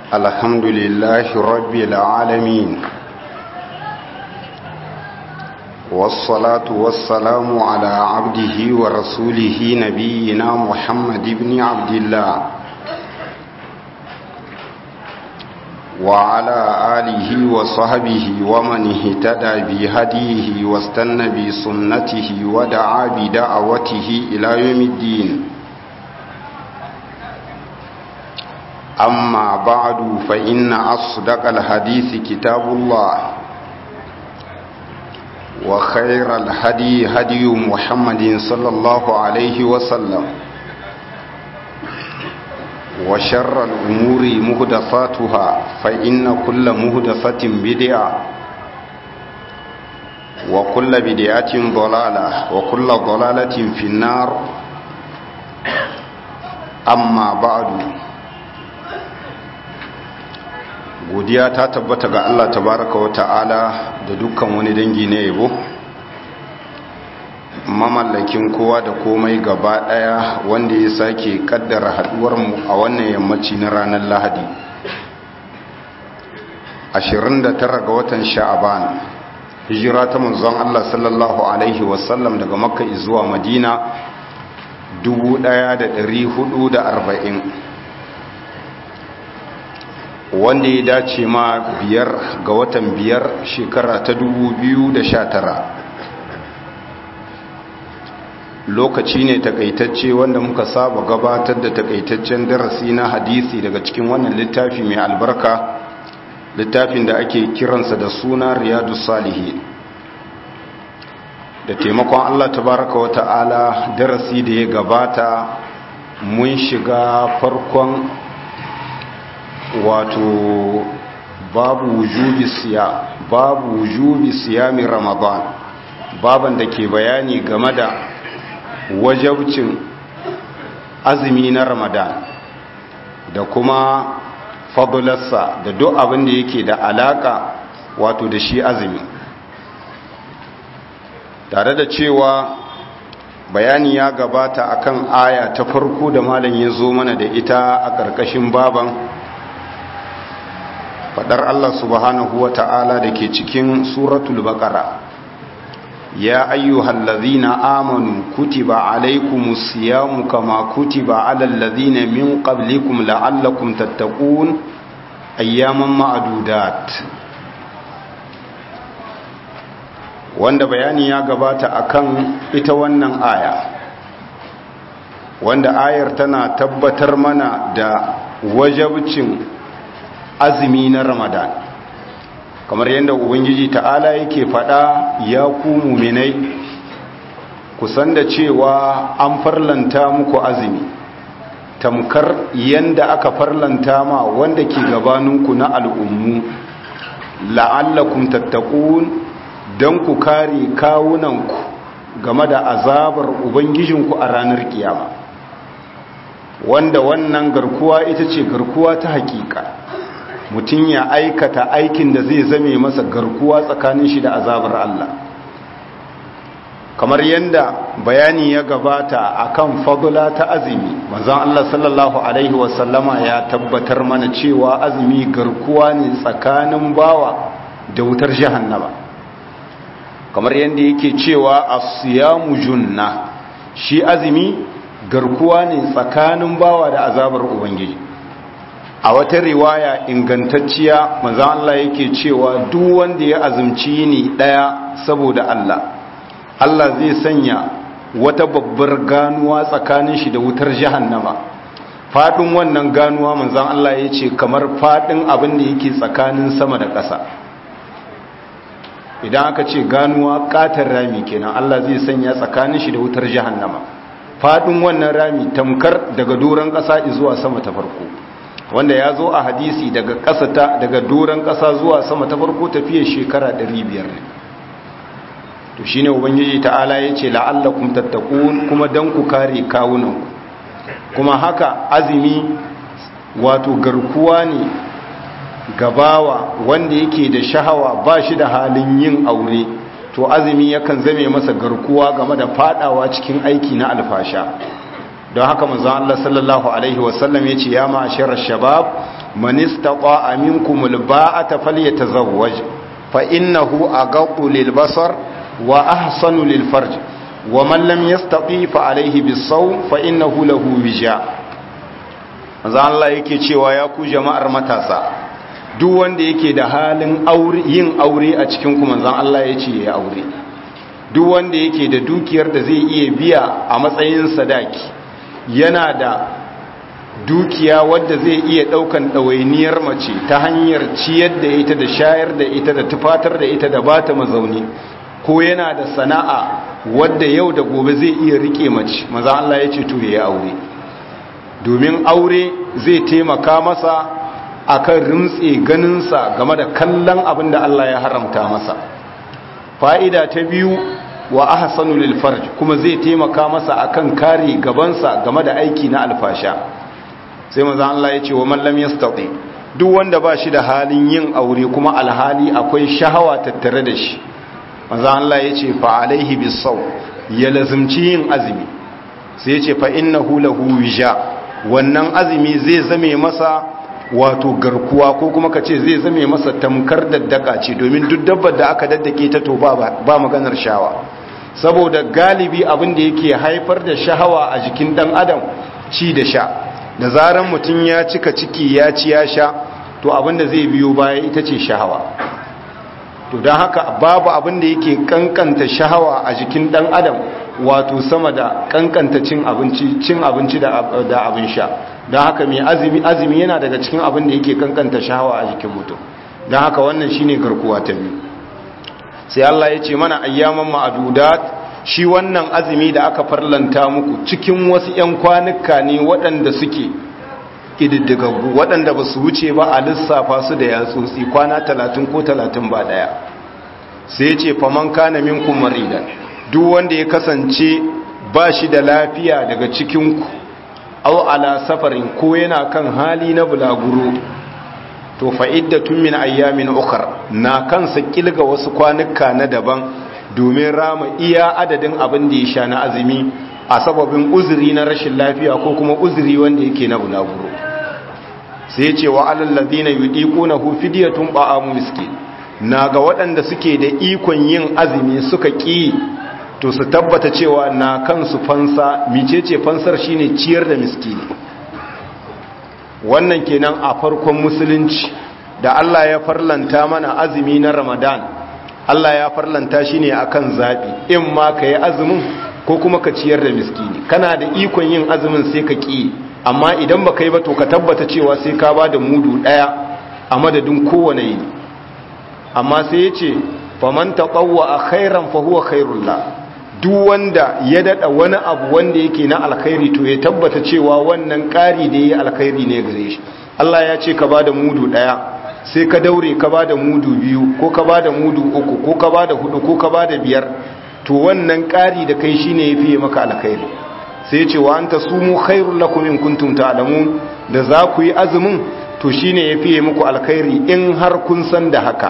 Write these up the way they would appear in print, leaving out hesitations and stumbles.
الحمد لله رب العالمين والصلاة والسلام على عبده ورسوله نبينا محمد بن عبد الله وعلى آله وصحبه ومن اهتدى بهديه واستنى بسنته ودعا بدعوته إلى يوم الدين. أما بعد فإن أصدق الحديث كتاب الله وخير الهدي هدي محمد صلى الله عليه وسلم وشر الأمور مهدفاتها فإن كل مهدفة بدعة وكل بدعة ضلالة وكل ضلالة في النار. أما بعد godiya ta tabbata ga Allah tabaraka wa ta'ala da dukkan wani dangi na yabo, mamallakin kowa da komai gaba daya, wanda ya sake kaddara haduwar mu a wannan yammaci na ranar Lahadi 29 ga watan Sha'aban, hijira ta manzon Allah sallallahu alaihi wasallam daga Makka zuwa Madina 1440, wanda ya dace ma 5 ga watan 5 shekara ta 2019. Lokaci ne takaitacce wanda muka saba gabatar da takaitaccen darasi na hadisi daga cikin wannan littafi mai albarka, littafin da ake kiransa da suna Riyadus Salihin. Da taimakon Allah tabaraka wa ta'ala, darasi da ya gabata mun shiga farkon wato babu wujubi siyami Ramadan, baban da ke bayani game da wajabcin azumi na Ramadan da kuma fadlarsa da duk abin da yake da alaka wato da shi azumi, tare da cewa bayani ya gabata akan aya ta farko da malam ya zo mana da ita a ƙarƙashin baban, fadar Allah subhanahu wa ta'ala da ke cikin suratul baqara, ya ayyuhal ladhina amanu kutiba alaykumus siyamu kama kutiba alal ladhina min qablikum la'allakum tattaqun ayyaman ma'dudat. Wanda bayani ya gabata akan ita wannan aya, wanda ayar tana tabbatar mana da wajabcin azumi na Ramadan, kamar yadda Ubangiji ta'ala yake faɗa, ya ku muminai ku san da cewa an farlanta muku azumi tamkar yanda aka farlanta ma wanda ke gabaninku na al'ummu, la'allakum tattaqun, don ku kare kawunanku game da azabar Ubangijinku a ranar kiyama, wanda wannan garkuwa ita ce garkuwa ta hakika. Mutum ya aikata aikin da zai zame masa garkuwa tsakanin shi da azabar Allah, kamar yadda bayani ya gabata akan fadula ta azumi. Manzon Allah sallallahu alaihi wasallama ya tabbatar mana cewa azumi garkuwa ne tsakanin bawa da wutar jahannama, kamar yadda yake cewa as-siyamu junna, shi azumi garkuwa ne tsakanin bawa da azabar Ubangiji. A wata riwaya ingantacciya manzon Allah yake cewa duk wanda ya azumci ni daya saboda Allah zai sanya wata babbar ganuwa tsakanin shi da wutar jahannama. Fadin wannan ganuwa manzon Allah yace kamar fadin abin da yake tsakanin sama da ƙasa. Idan aka ce ganuwa katar rami kenan, Allah zai sanya tsakanin shi da wutar jahannama. Fadin wannan rami tamkar daga doron ƙasa zuwa sama ta farko, wanda ya zo a hadisi daga doron ƙasa zuwa sama ta farko tafiye shekara 500 ne. To shine Ubangiji ta'ala ya ce la'allakum tattaqun, kuma dan ku kare kawunanku. Kuma haka azumi wato garkuwa ne gabawa wanda yake da shahawa ba shi da halin yin aure, to azumi yakan zame masa garkuwa game da fadawa cikin aiki na alfasha. don haka manzon Allah sallallahu alaihi wasallam yace ya ma'ashar shabab man istata'a minkumul ba'ata falyatazawwaj fa innahu aghaddu lil basar wa ahsanu lil farj wa man lam yastati fa alayhi bis-sawm fa innahu lahu wija. manzo Allah yake cewa ya ku jama'ar matasa, duk wanda yake da halin yin aure a cikin ku manzon Allah yace ya aure. Duk wanda yake da dukiyar da zai iya biya a matsayin sadaki, yana da dukiya wadda zai iya daukan ɗawainiyar mace ta hanyar ciyar da ita da shayar da ita da tufatar da ita da bata mazauni, ko yana da sana'a wadda yau da gobe zai iya rike mace, manzon Allah yace to ya aure. Domin aure zai taimaka masa akan rimtse ganinsa game da kallon abin da Allah ya haramta masa. Fa'ida ta biyu, wa ahsanu lil farj, kuma zai taimaka masa akan kare gabansa game da aiki na alfasha. Sai manzo Allah ya ce wa man lam yastati, duk wanda ba shi da halin yin aure kuma alhali akwai shahawa tattare da shi, manzo Allah ya ce fa alaihi bis-sawm, ya lazimci yin azumi. Sai ya ce fa innahu lahu wija, wannan azumi zai zame masa wato garkuwa, ko kuma ka ce zai zame masa tamkar daddaka ce, domin duk dabbar da aka daddake ta to ba maganar shawa. Saboda galibi abin da yake haifar da shahawa a jikin dan adam ci da sha, da zaran mutum ya cika ciki ya ci ya sha, to abin da zai biyo baya ita ce shahawa. To don haka babu abin da yake kankanta shahawa a jikin dan adam wato sama da kankanta cin abinci da abin sha. Don haka mai azumi yana daga cikin abin da yake kankanta shahawa a jikin mutum. Don haka wannan shine garkuwa ta biyu. Sai Allah ya ce mana ayyaman ma'adudat, shi wannan azumi da aka farlanta muku cikin wasu 'yan kwanuka ne waɗanda suke ƙididdigaggu, waɗanda ba su wuce ba a lissafa su da yatsotsi, kwana 30 ko 30 ba ɗaya. Sai ya ce faman kana minkum maridan, duk wanda ya kasance ba shi da lafiya daga cikinku, au ala safarin, ko yana kan hali na bulaguro, to fa'iddatun min ayyamin ukhra, na kansa kilga wasu kwanuka na daban domin rama iya adadin abin da ya sha na azumi a sababin uzuri na rashin lafiya ko kuma uzuri wanda yake na bulaguro. Sai ce wa alal ladina yudiqunahu fidyatun ba'amu miskin, na ga waɗanda suke da ikon yin azumi suka ƙi, to su tabbata cewa na kansu fansa. Micece fansar? Shine ciyar da miskini. Wannan kenan a farkon musulunci da Allah ya farlanta mana azumi na Ramadan, Allah ya farlanta shi ne akan zaɓi, in ma ka yi azumin ko kuma ka ciyar da miskini. Kana da ikon yin azumin sai ka ƙi, amma idan ba ka yi ba to ka tabbata cewa sai ka ba da mudu ɗaya a madadin kowane yini. Amma sai ya ce faman taqawwa khairan fa huwa khairul la, duk wanda ya dada wani abu wanda yake na alkhairi to ya tabbata cewa wannan ƙari da yayi alkhairi ne gare shi. Allah ya ce ka bada mudu daya, sai ka daure ka bada mudu biyu, ko ka bada mudu uku, ko ka bada hudu, ko ka bada biyar, to wannan ƙari da kai shine yafi maka alkhairi. Sai ya ce wa anta sumu khairul lakum in kuntum ta'lamun, da za ku yi azumin to shine yafi muku alkhairi in har kun san da haka.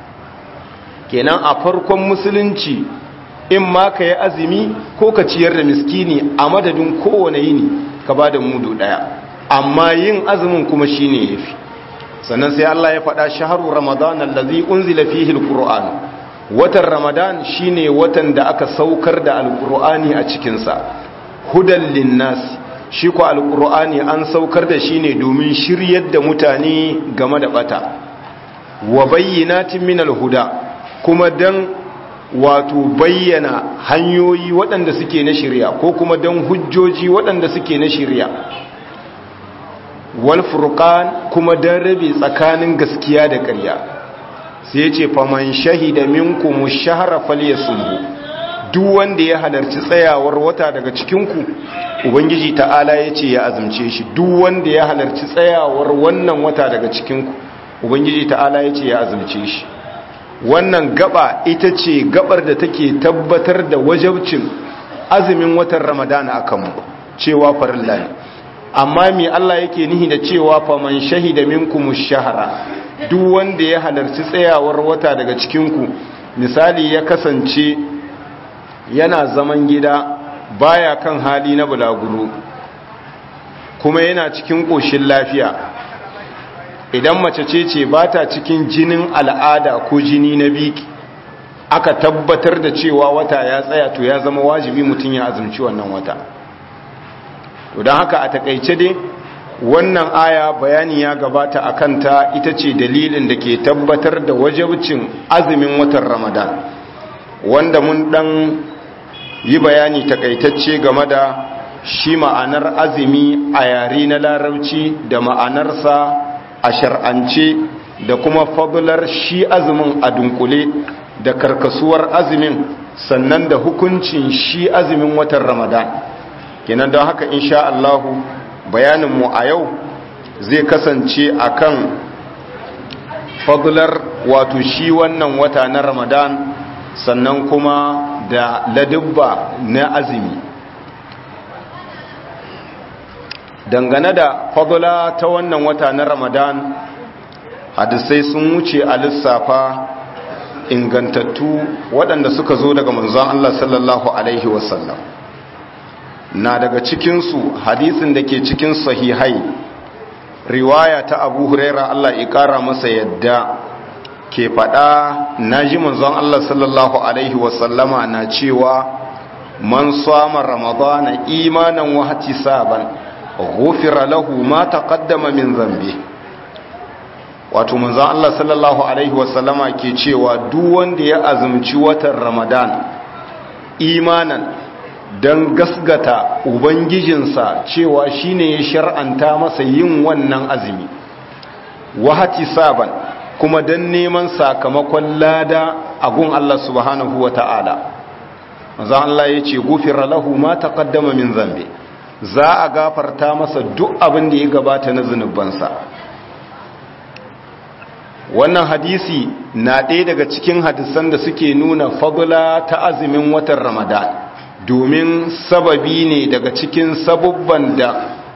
Kenan a farkon musulunci in ma ka yi azumi ko ka ciyar da miskini a madadin kowane yini ka ba da mudu ɗaya, amma yin azumin kuma shi ne ya fi. Sannan sai Allah ya faɗa shaharu ramadan allazi unzila fihi alquran, watan ramadan shine watan da aka saukar da alqur'ani a cikinsa. Hudan linnas, shi ko alqur'ani an saukar da shi ne domin shiryar da mutane game da bata, wa bayyinatin min alhuda, kuma dan wato bayyana hanyoyi waɗanda suke na shirya, ko kuma don hujjoji waɗanda suke na shirya. Wal furqan, kuma don rabe tsakanin gaskiya da ƙarya. Sai ce faman shahida minkum ash-shahra falyasumhu, duk wanda ya halarci tsayawar wata daga cikinku, ubangiji ta'ala yace ya azumce shi. Duk wanda ya halarci tsayawar wannan wata daga cikinku, ubangiji ta'ala yace ya azumce shi. Wannan gaba ita ce gabar da take tabbatar da wajabcin azumin watan Ramadana akan mu, cewa farilla ne. Amma me Allah yake nihi da cewa faman shahida minkumu shahara, duk wanda ya halarci tsayawar wata daga cikinku, misali ya kasance yana zaman gida baya kan hali na bulaguro kuma yana cikin ƙoshin lafiya, idan mace ce ba ta cikin jinin al'ada ko jini na biki aka tabbatar da cewa wata ya tsaya to ya zama wajibi mutum ya azumci wannan wata. To don haka a takaice dai wannan aya bayani ya gabata a kanta, ita ce dalilin da ke tabbatar da wajibcin azumin watan Ramadan, wanda mun dan yi bayani takaitacce game da shi ma'anar azumi a yare na larabci da ma'anarsa a shar'ance da kuma fadlar shi azumin a dunkule da karkasuwar azumin, sannan da hukuncin shi azumin watan Ramadan. Kenan don haka insha Allah bayaninmu a yau zai kasance akan fadlar wato shi wannan wata na Ramadan, sannan kuma da ladubba na azumi. Dangane da fadla ta wannan wata na Ramadan, hadisai sun wuce a lissafa ingantattu waɗanda suka zo daga manzon Allah sallallahu alaihi wasallam. Na daga cikinsu hadisin da ke cikin sahihai, riwaya ta Abu Huraira Allah ya ƙara masa yadda ke faɗa, naji manzon Allah sallallahu alaihi wasallama na cewa man sama ramadana imanan wa ihtisaban ghufira lahu ma taqaddama min dhanbi. Wato manzon Allah sallallahu alaihi wasallama ke cewa duk wanda ya azumci watan Ramadan imanan dan gasgata ubangijinsa cewa shine ya shar'anta masa yin wannan azumi, wa ihtisaban kuma dan neman sakamakon lada a gun Allah subhanahu wata'ala, manzon Allah yace gufira lahu ma taqaddama min dhanbi, za a gafarta masa duk abin da ya gabata na zunubansa. Wannan hadisi na ɗaya daga cikin hadisan da suke nuna fadla ta azumin watan Ramadan, domin sababi ne daga cikin sabubban da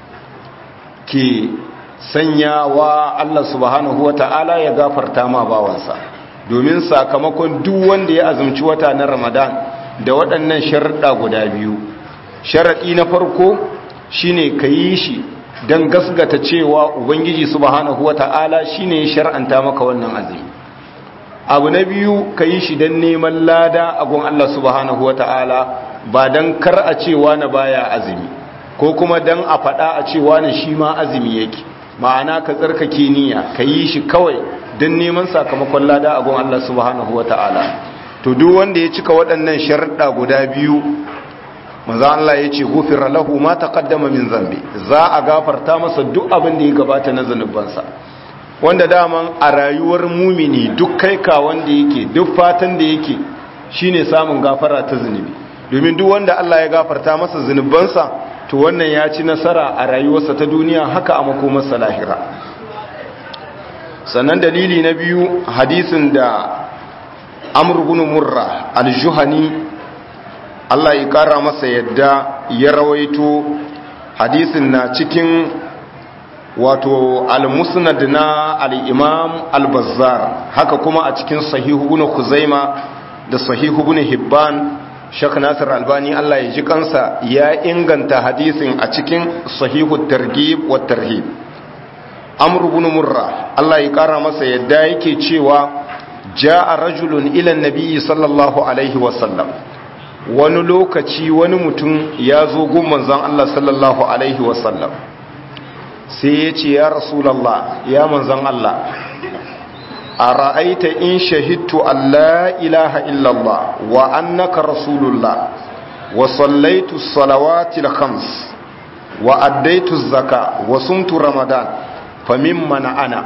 ke sanyawa Allah subhanahu wata'ala ya gafarta ma bawansa, domin sakamakon duk wanda ya azumci wata na Ramadan da waɗannan sharuɗa guda biyu. Sharaɗi na farko shine ka yi shi don gasgata cewa Ubangiji subhanahu wata'ala shine ya shar'anta maka wannan azumi. Abu na biyu ka yi shi don neman lada a gun Allah subhanahu wata'ala, ba don kar a cewa na baya azumi ko kuma don a faɗa a cewa na shi ma azumi yake. Ma'ana ka tsarkake niyya ka yi shi kawai don neman sakamakon lada a gun Allah subhanahu wata'ala. To duk wanda ya cika waɗannan sharuɗa guda biyu, manzo Allah ya ce gufira lahu ma taqaddama min zambi, za a gafarta masa duk abin da ya gabata na zanubansa. Wanda daman a rayuwar mumini duk kai ka wanda yake duk fatan da yake shine samun gafara ta zunubi, domin duk wanda Allah ya gafarta masa zunubansa to wannan ya ci nasara a rayuwarsa ta duniya, haka a makomarsa lahira. Sannan dalili na biyu, hadisin da Amr ibn Murra al-Juhani Allah ya kara masa yadda ya rawaito, hadisin na cikin wato al-musnad na al-imam al-bazzar, haka kuma a cikin sahihu ibn Khuzaima da sahihu ibn Hibban. Sheikh Nasir Albani Allah ya ji kansa ya inganta hadisin a cikin sahihu targhib wa tarhib. Amr ibn Murra Allah ya kara masa yadda yake cewa jaa rajulun ila an-nabi sallallahu alaihi wasallam, wani lokaci wani mutum ya zo gun manzon Allah sallallahu alaihi wasallam, sai ya ce ya Rasulallah, ya manzon Allah, a ra'aita in shahidtu an la ilaha illallah wa annaka rasulullah wa sallaitu salawatil khams wa addaitu zaka wa sumtu ramadan fa mimman ana.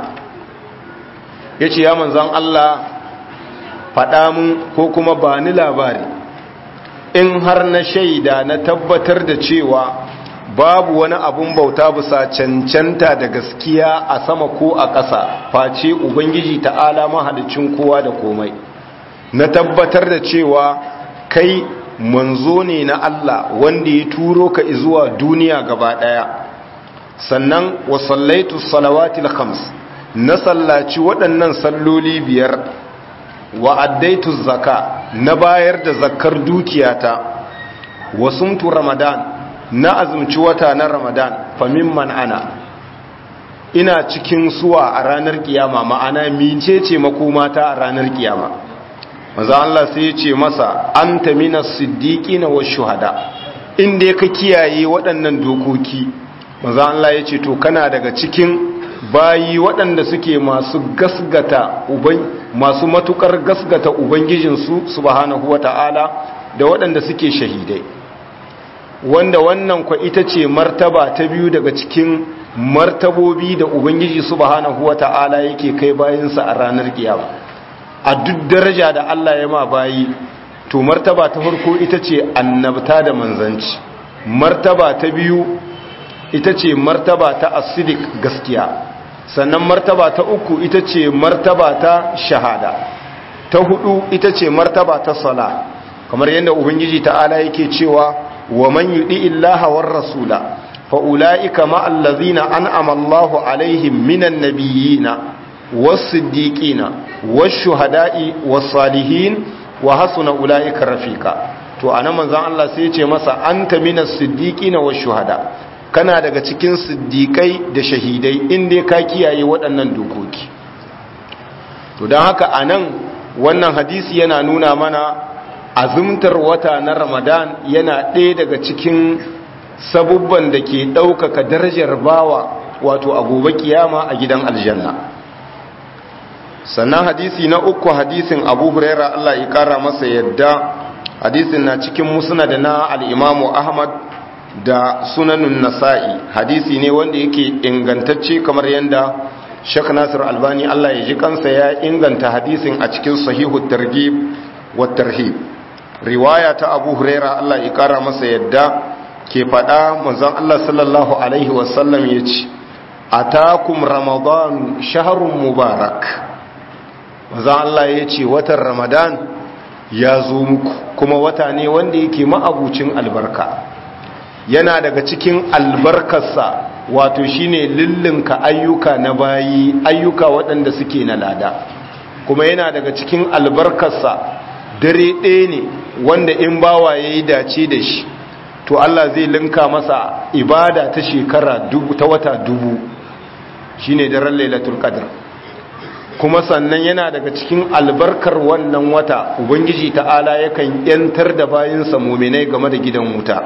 Yace ya manzon Allah, faɗa mun ko kuma ba ni labari, in har na shaida na tabbatar da cewa babu wani abun bauta bisa cancanta da gaskiya a sama ko a ƙasa face Ubangiji ta'ala mahalicin kowa da komai, na tabbatar da cewa kai manzo ne na Allah wanda ya turo ka zuwa duniya gaba ɗaya, sannan wa sallaitu salawatil khams, na sallaci waɗannan salloli biyar, wa addaitu zaka, na bayar da zakar dukiyata, wa sumtu ramadan, na azumci wata na ramadan, fa mimman ana. ina cikin suwa a ranar kiyama, ma'ana micece makomata a ranar kiyama. manzo Allah sai ya ce masa anta minas siddiqina wash shuhada, inda ka kiyaye waɗannan dokoki manzo Allah ya ce to kana daga cikin bayi waɗanda suke masu matukar gasgata ubangijinsu subhanahu wata'ala da waɗanda suke shahidai, wanda wannan kwa ita ce martaba ta biyu daga cikin martabobi da ubangiji subhanahu wata'ala yake kai bayinsa a ranar kiyama. A duk daraja da Allah ya ma bayi, to martaba ta farko ita ce annabta da manzanci, martaba ta biyu ita ce martaba ta asidik gaskiya, sannan martaba ta uku ita ce martaba ta shahada, ta hudu ita ce martaba ta sala, kamar yadda ubangiji ta'ala yake cewa wa man yudi illaha war rasula fa ulaika ma allazina an'ama Allahu alaihim minan nabiyina was-siddiqina wash-shuhada'i was-salihin wa hasuna ulaika rafiqa. to anan manzon Allah sai ya ce masa anta minas siddiqina wash-shuhada, kana daga cikin siddiqai da shahidai inda ka kiyaye waɗannan dokoki. to dan haka anan wannan hadisi yana nuna mana azumtar wata na Ramadan yana ɗaya daga cikin sabubban da ke ɗaukaka darajar bawa wato a gobe kiyama a gidan aljanna. sannan hadisi na uku hadisin Abu Huraira Allah ya kara masa yadda, hadisin na cikin musnad na al-Imamu Ahmad da sunanun Nasa'i, hadisi ne wanda yake ingantacce kamar yadda Sheikh Nasir Albani Allah ya ji kansa ya inganta hadisin a cikin Sahihut Targhib wat Tarhib. Riwaya ta Abu Huraira Allah ya kara masa yadda ke faɗa manzon Allah sallallahu alaihi wasallam yace atakum ramadan shahrun mubarak. manzon Allah yace watan Ramadan ya zo muku kuma wata ne wanda yake ma'abucin albarka. Yana daga cikin albarkarsa wato shine lillinka ayyuka na bayi, ayyuka waɗanda suke na lada, kuma yana daga cikin albarkarsa dare ɗaya ne wanda in bawa ya yi dace da shi to Allah zai linka masa ibada ta shekara ta wata 1000 shine daren lailatul qadr. kuma sannan yana daga cikin albarkar wannan wata ubangiji ta'ala yakan yantar da bayinsa mu'minai game da gidan wuta.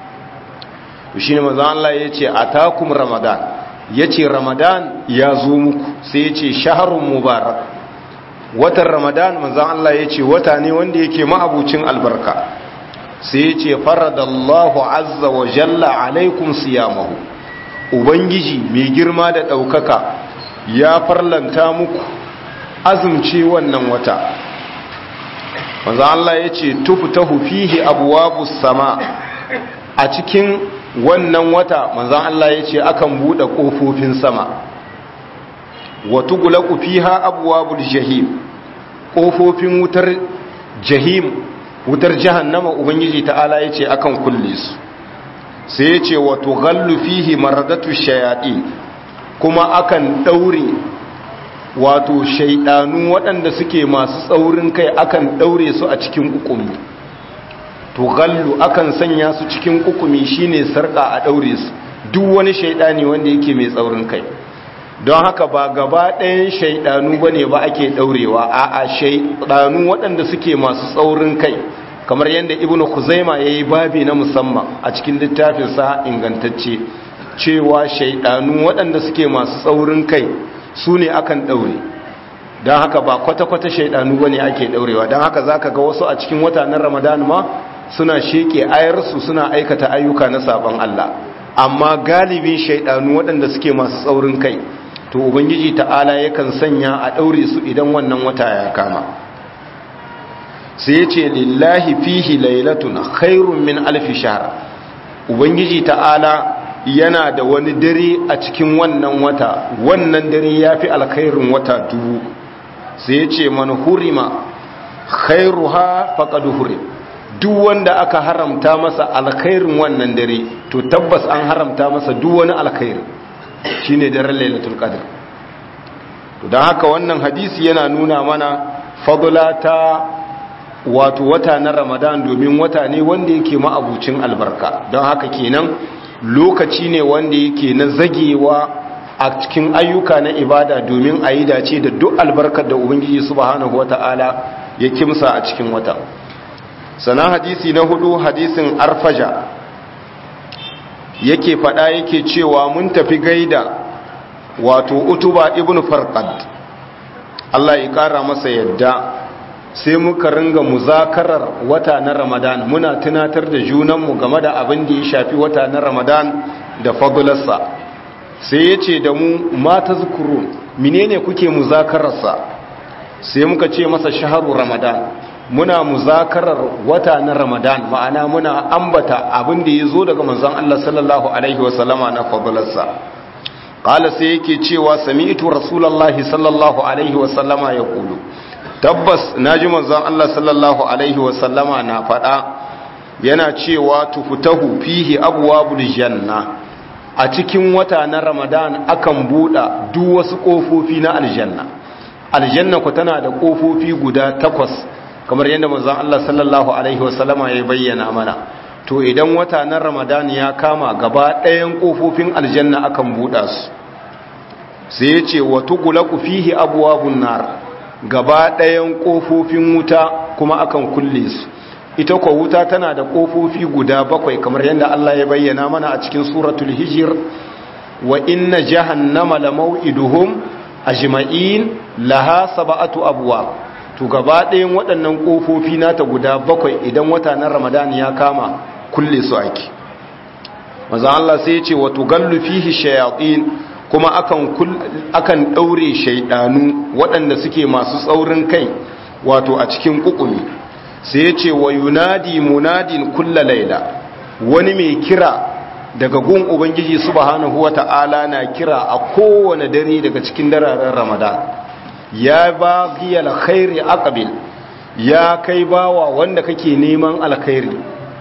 shine manzo Allah yace atakum ramadan, yace ramadan ya zo muku, sai yace shahrun mubarak, watan ramadan manzo Allah yace wata ne wanda yake ma'abucin albarka. sai yace faradallahu azza wa jalla alaikum siyamahu, ubangiji mai girma da daukaka ya farlanta muku azumci wannan wata. manzo Allah yace tuftahu fihi abwabus sama, a cikin wannan wata manzan Allah ya ce akan buɗe ƙofofin sama. watu gulaku fiha abwabul jahim, ƙofofin wutar jahim, wutar jahannama ubangiji ta'ala ya ce akan kulle su. sai ya ce wato gallu fihi maradatu shayaɗi, kuma akan ɗaure wato shaidanu waɗanda suke masu tsaurin kai akan ɗaure su a cikin ƙuƙumi. to gallu akan sanya su cikin kukumi shine sarka a daure su, duk wani shaidani wanda yake mai tsaurin kai. don haka ba gaba ɗayan shaidanu bane ba ake daurewa, a'a shaidanu waɗanda suke masu tsaurin kai, kamar yadda ibnu Khuzaima yayi babi na musamman a cikin littafin sa ingantacce cewa shaidanu waɗanda suke masu tsaurin kai su ne akan daure. don haka ba kwata-kwata shaidanu bane ake daurewa. don haka zaka ga wasu a cikin wata na Ramadan ma suna sheke ayarsu suna aikata ayyuka na saban Allah, amma galibin shaidanu waɗanda suke masu tsaurin kai to ubangiji ta'ala yakan sanya a ɗaure su idan wannan wata ya kama. sai yace lillahi fihi lailatun khairun min alfi shahr, ubangiji ta'ala yana da wani dare a cikin wannan wata, wannan dare yafi alkhairin wata 1000. sai yace man hurima khairuha faqad hurim, duk wanda aka haramta masa alkhairin wannan dare to tabbas an haramta masa duk wani alkhairi, shine daren lailatul qadr. to dan haka wannan hadisi yana nuna mana fadla ta wato wata na Ramadan, domin wata ne wanda yake ma'abucin albarka. don haka kenan lokaci ne wanda yake na zagewa a cikin ayyuka na ibada domin a yi dace da duk albarkar da ubangiji subhanahu wata'ala ya kimsa a cikin wata. Sana hadisi na hudu, hadisin Arfaja yake fada yake cewa mun tafi gaida wato Utuba ibn Farqad, Allah ya kara masa yadda, sai muka ringa muzakarar wata na Ramadan, muna tunatar da junanmu game da abin da ya shafi wata na Ramadan da fadlarsa. Sai ya ce da mu, ma tazkurun, menene kuke muzakararsa? sai muka ce masa shaharu Ramadan, muna muzakarar wata na Ramadan, ma'ana muna ambata abin da ya zo daga manzon Allah sallallahu alaihi wasallama na fadlarsa. Qala sai yake cewa sami'tu rasulullahi sallallahu alaihi wasallama yaqulu, tabbas naji manzon Allah sallallahu alaihi wasallama na faɗa yana cewa tuftahu fihi abwabul janna, a cikin wata na Ramadan akan buɗa duk wasu ƙofofi na aljanna. Aljanna ku tana da ƙofofi guda 8 kamar yadda manzon Allah sallallahu alaihi wasallama ya bayyana mana. To idan wata na Ramadan ya kama, gaba ɗayan ƙofofin aljanna akan buɗa su. Sai ya ce wa tughlaqu fihi abwabun nar, gaba ɗayan ƙofofin wuta kuma akan kulle su. Ita ko wuta tana da ƙofofi guda 7 kamar yadda Allah ya bayyana mana a cikin suratul hijr, wa inna jahannama lamaw'iduhum ajma'in laha 7 abwab. To gaba ɗayan waɗannan ƙofofi nata guda 7 idan wata na Ramadan ya kama kulle su ake. Manzo Allah sai ya ce wa tugallu fihi shayatin, kuma akan daure shaydanu waɗanda suke masu tsaurin kai wato a cikin kukumi. Sai ya ce wa yunadi munadin kulla laila, wani mai kira daga gun ubangiji subhanahu wata'ala na kira a kowane dare daga cikin dararen Ramadan, ya baghi alkhairi aqbil, ya kai bawa wanda kake neman alkhairi,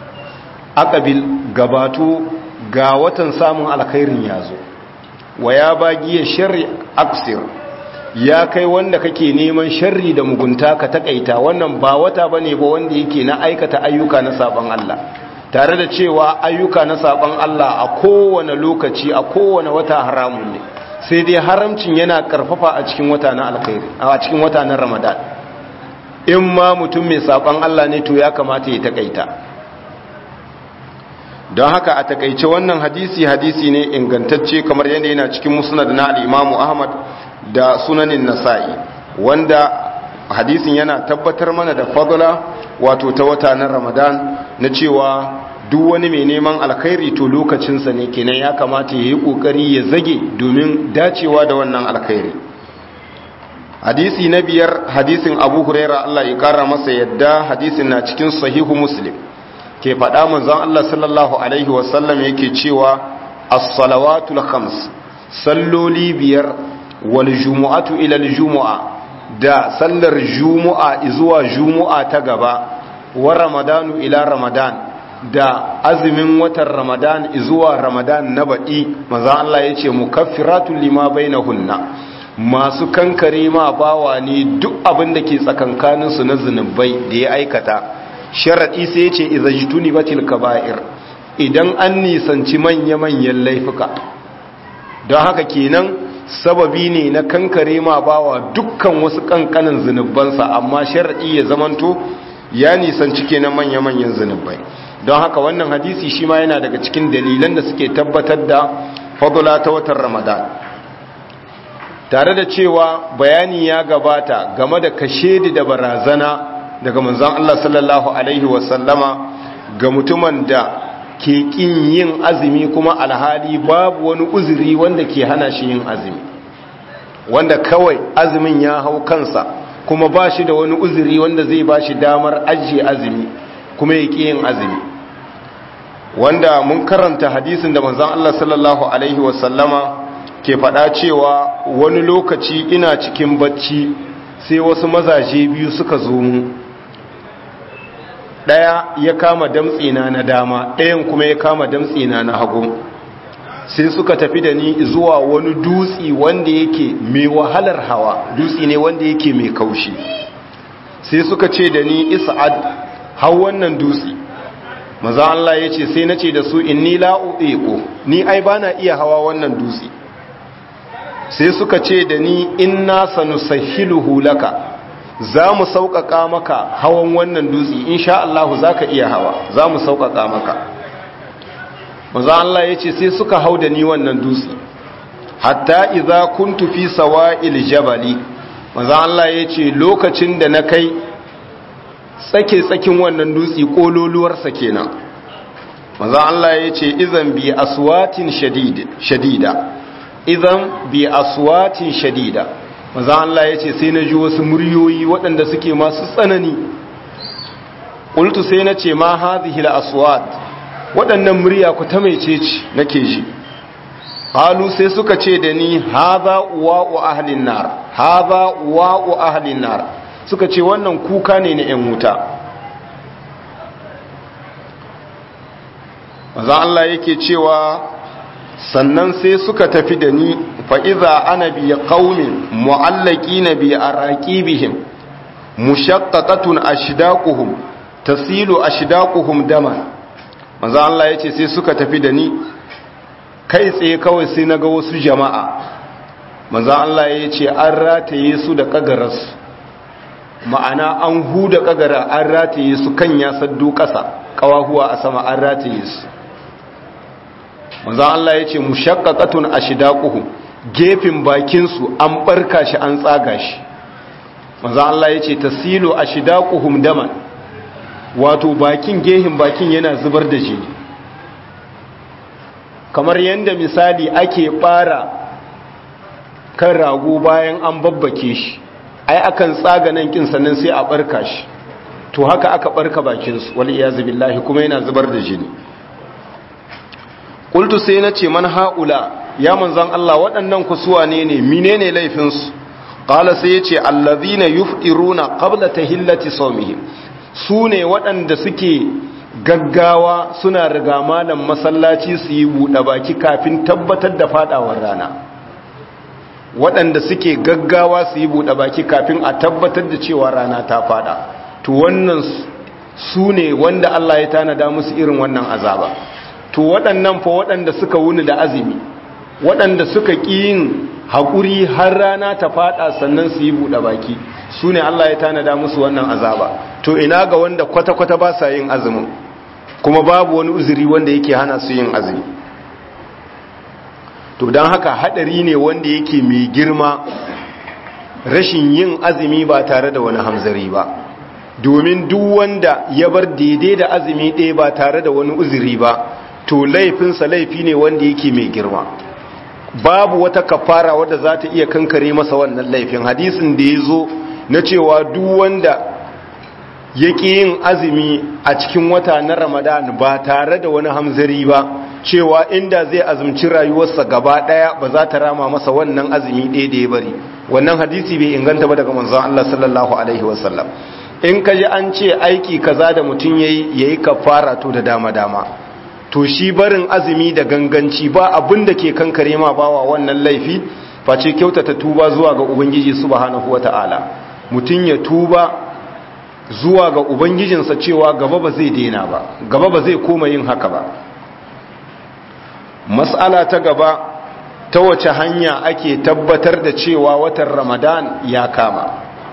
aqbil gabato ga watan samun alkhairin yazo. Wa ya baghi sharri aksir, ya kai wanda kake neman sharri da mugunta ka takaita. Wannan ba wata bane ba wanda yake na aikata ayyuka na saban Allah, tare da cewa ayyuka na saban Allah a kowane lokaci a kowane wata haramun ne, sai dai haramcin yana karfafa a cikin wata na alkhairi, a cikin wata na Ramadan. In ma mutum mai saban Allah ne to ya kamata ya takaita. Don haka a takaice wannan hadisi ne ingantacce kamar yadda yana cikin musnad na al-Imam Ahmad da sunanin Nasa'i, wanda hadisin yana tabbatar mana da fadla wato ta wata na Ramadan, na cewa duk wani mai neman alkhairi to lokacinsa ne kenan, ya kamata ya yi kokari ya zage domin dacewa da wannan alkhairi. Hadisi na 5, hadisin Abu Huraira Allah ya kara masa yadda, hadisin na cikin sahihu Muslim, ke faɗa manzon Allah sallallahu alaihi wasallam yake cewa as-salawatul khams, salloli 5, wal jumu'atu ila al-jumu'a, da sallar jumu'a zuwa jumu'a ta gaba, wa ramadanu ila ramadan, da azumin watan Ramadan zuwa Ramadan na baɗi, manzon Allah yace mukaffiratun lima bainahunna, masu kankare ma bawa ne duk abin da ke tsakankaninsu na zunubai da ya aikata. Sharaɗi sai ya ce izajtuni batil kaba'ir, idan an nisanci manya-manyan laifuka. Don haka kenan sababi ne na kankare ma bawa dukkan wasu kankanin zunubansa, amma sharaɗi ya zamanto ya nisanci kenan manya-manyan zunubai. Don haka wannan hadisi shi ma yana daga cikin dalilan da suke tabbatar da fadula ta watan Ramadan. Tare da cewa bayani ya gabata game da kashedi da barazana daga manzon Allah sallallahu alaihi wasallama ga mutumin da ke kin yin azumi kuma alhali babu wani uzuri wanda ke hana shi yin azumi, wanda kawai azumin ya hau kansa kuma ba shi da wani uzuri wanda zai ba shi damar ajiye azumi kuma ya ƙi yin azumi. Wanda mun karanta hadisin da manzon Allah sallallahu alaihi wasallama ke faɗa cewa wani lokaci ina cikin bacci sai wasu mazaje biyu suka zo mu, ɗaya ya kama damtsina na dama, ɗayan kuma ya kama damtsina na hagu, sai suka tafi da ni zuwa wani dutsi wanda yake mai wahalar hawa, dutsi ne wanda yake mai kaushi. Sai suka ce da ni is'ad, hau wannan dutsi. Maza Allah ya ce sai na ce da su inni la'u'iqu, ni ai bana iya hawa wannan dutsi. sai suka ce da ni inna sanusahhiluhu laka, za mu sauƙaƙa maka hawan wannan dutse, insha Allah za ka iya hawa, za mu sauƙaƙa maka. manzo Allah ya ce sai suka hau da ni wannan dutse, hatta idza kuntu fi sawa'il jabali, manzo Allah ya ce lokacin da na kai tsakin wannan dutse kololuwarsa kenan, manzo Allah ya ce idan bi aswatin shadida, idan bi aswatin shadida, manzo Allah ya ce sai na ji wasu muryoyi waɗanda suke masu tsanani. qultu sai na ce ma hadhihi al aswat, waɗannan murya ku ta mece ce nake ji? qalu sai suka ce da ni hadha wa'u ahlin nar, hadha wa'u ahlin nar, suka ce wannan kuka ne na 'yan wuta. maza Allah yake cewa sannan sai suka tafi da ni fa'iza ana biya ƙaunin mu'allaki na biya a raƙibihim mushaƙaƙatun a shidaƙuhum tasilu a shidaƙuhum daman. maza Allah ya ce sai suka tafi da ni kai tsaye kawai sai na ga wasu jama'a. maza Allah ya ce an rataye su da ƙagararsu, ma'ana an huda ƙagara an rataye su kan ya saddu ƙasa, ƙawahuwa a sama an rataye su. manzan Allah ya ce mushaqqaqatun ashdaquhum, gefen bakinsu an barka shi an tsaga shi. manzan Allah ya ce tasilu ashdaquhum daman, wato bakin gehin bakin yana zubar da jini, kamar yadda misali ake bara kan rago bayan an babbake shi, ai akan tsaga nan kin sannan sai a barka shi, to haka aka barka bakinsu wal iyazu billahi, kuma yana zubar da jini. Kultu sai na ce man ha'ula, ya manzan Allah waɗannan kusuwa ne menene laifinsu? Ƙala sai ya ce allazina yufɗiruna qabla tahillati sawmihim, su ne waɗanda suke gaggawa suna riga malam masallaci su yi buɗe baki kafin tabbatar da faɗawar rana, waɗanda suke gaggawa su yi buɗe baki kafin a tabbatar da cewa rana ta faɗa, to wannan su ne wanda Allah ya tanada musu irin wannan azaba. To waɗannan fa waɗanda suka wuni da azumi, waɗanda suka ƙi yin haƙuri har rana ta faɗa sannan su yi buɗe baki, su ne Allah ya tanada musu wannan azaba. To ina ga wanda kwata-kwata ba sa yin azumin, kuma babu wani uzuri wanda yake hana su yin azumi. To don haka haɗari ne wanda yake mai girma rashin yin azumi ba tare da wani hamzari ba, domin duk wanda ya bar daidai da azumi ɗaya ba tare da wani uzuri ba, to laifinsa laifi ne wanda yake mai girma, babu wata kafara wadda za ta iya kankare masa wannan laifin. Hadisin da ya zo na cewa duk wanda ya ƙi yin azumi a cikin wata na Ramadan ba tare da wani hamzari ba, cewa inda zai azumci rayuwarsa gaba ɗaya ba za ta rama masa wannan azumi ɗaya da ya bari, wannan hadisi bai inganta ba daga manzon Allah sallallahu alaihi wasallam. in ka ji an ce aiki kaza da mutum yayi kafara to da dama to shi barin azumi da ganganci ba abin da ke kankare ma bawa wannan laifi face kyautata tuba zuwa ga ubangiji subhanahu wataala, mutum ya tuba zuwa ga ubangijinsa cewa gaba ba zai daina ba, gaba ba zai koma yin haka ba. Mas'ala ta gaba, ta wace hanya ake tabbatar da cewa watan Ramadan ya kama?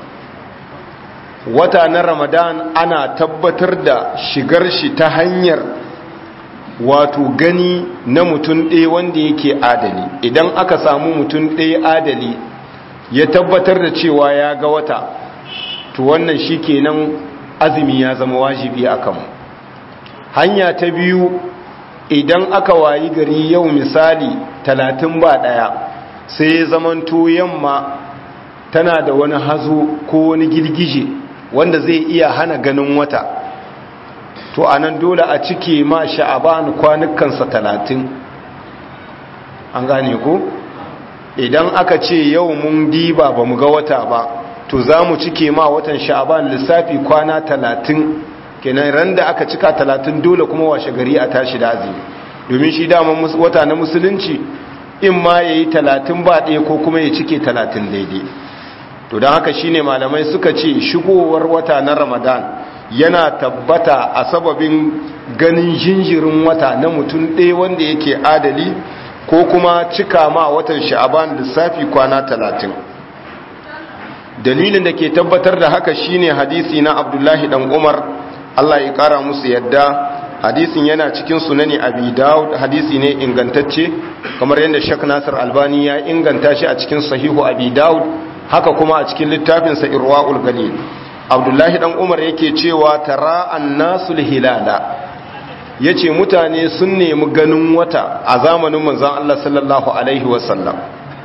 Wata na Ramadan ana tabbatar da shigar shi ta hanyar wato gani na mutum ɗaya wanda yake adali. Idan aka samu mutum ɗaya adali ya tabbatar da cewa ya ga wata, to wannan shi kenan azumi ya zama wajibi a kanmu. Hanya ta biyu, idan aka wayi gari yau misali 31 sai ya zamanto yamma tana da wani hazo ko wani girgije wanda zai iya hana ganin wata, to anan dole a cike ma sha'aban kwanukansa 30. an gane ko? Idan aka ce yau mun diba ba mu ga wata ba, to za mu cike ma watan sha'aban lissafi kwana 30, kenan ran da aka cika 30 dole kuma washe gari a tashi da azumi, domin shi dama wata na musulunci in ma ya yi 30 ba ɗaya ko kuma ya cike 30 daidai. To don haka shine malamai suka ce shigowar wata na Ramadan yana tabbata a sababin ganin jinjirin wata na mutum ɗaya wanda yake adali, ko kuma cika ma watan sha'aban lissafi kwana 30. dalilin da ke tabbatar da haka shine hadisi na Abdullahi dan Umar Allah ya kara musu yadda. hadisin yana cikin sunani Abi Dawud, hadisi ne ingantacce kamar yadda Sheikh Nasir Albani ya inganta shi a cikin sahihu Abi Dawud, haka kuma a cikin littafinsa Irwaul Galil. Abdullahi dan Umar yake cewa tara annasul hilala, yace mutane sun nemi ganin wata a zamanin manzon Allah sallallahu alaihi wasallam.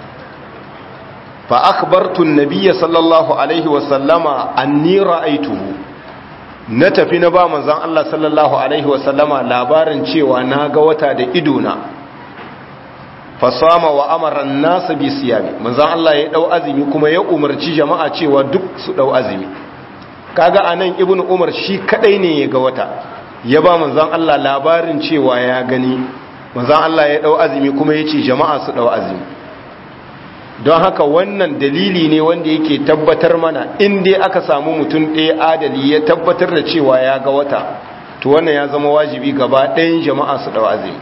fa akhbartu an-nabiy sallallahu alaihi wasallama anni ra'aytuhu, na tafi na ba manzon Allah sallallahu alaihi wasallama labarin cewa na ga wata da idona. fa sama wa amara an-nas bi siyami, manzon Allah ya dau azumi kuma ya umarci jama'a cewa duk su dau azumi. kaga anan ibnu umar shi kadai ne ya ga wata, ya ba manzon Allah labarin cewa ya gani, manzon Allah ya dau azumi kuma ya ce jama'a su dau azumi. don haka wannan dalili ne wanda yake tabbatar mana in dai aka samu mutum ɗaya adali ya tabbatar da cewa ya ga wata, to wannan ya zama wajibi gaba ɗayan jama'a su dau azumi.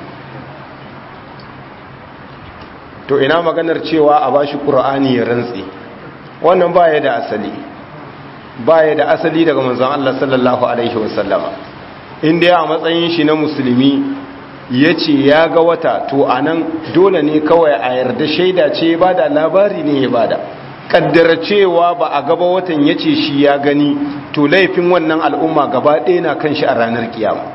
to ina maganar cewa a bashi qur'ani ya rantsi, wannan baya da asali, baya da asali daga manzon Allah sallallahu alaihi wasallama. in dai a matsayin shi na musulmi ya ce ya ga wata, to a nan dole ne kawai a yarda shaida ce ba da labari ne ya bada. kaddara cewa ba a gaba watan ya ce shi ya gani, to laifin wannan al'umma gaba ɗaya na kan shi a ranar kiyama.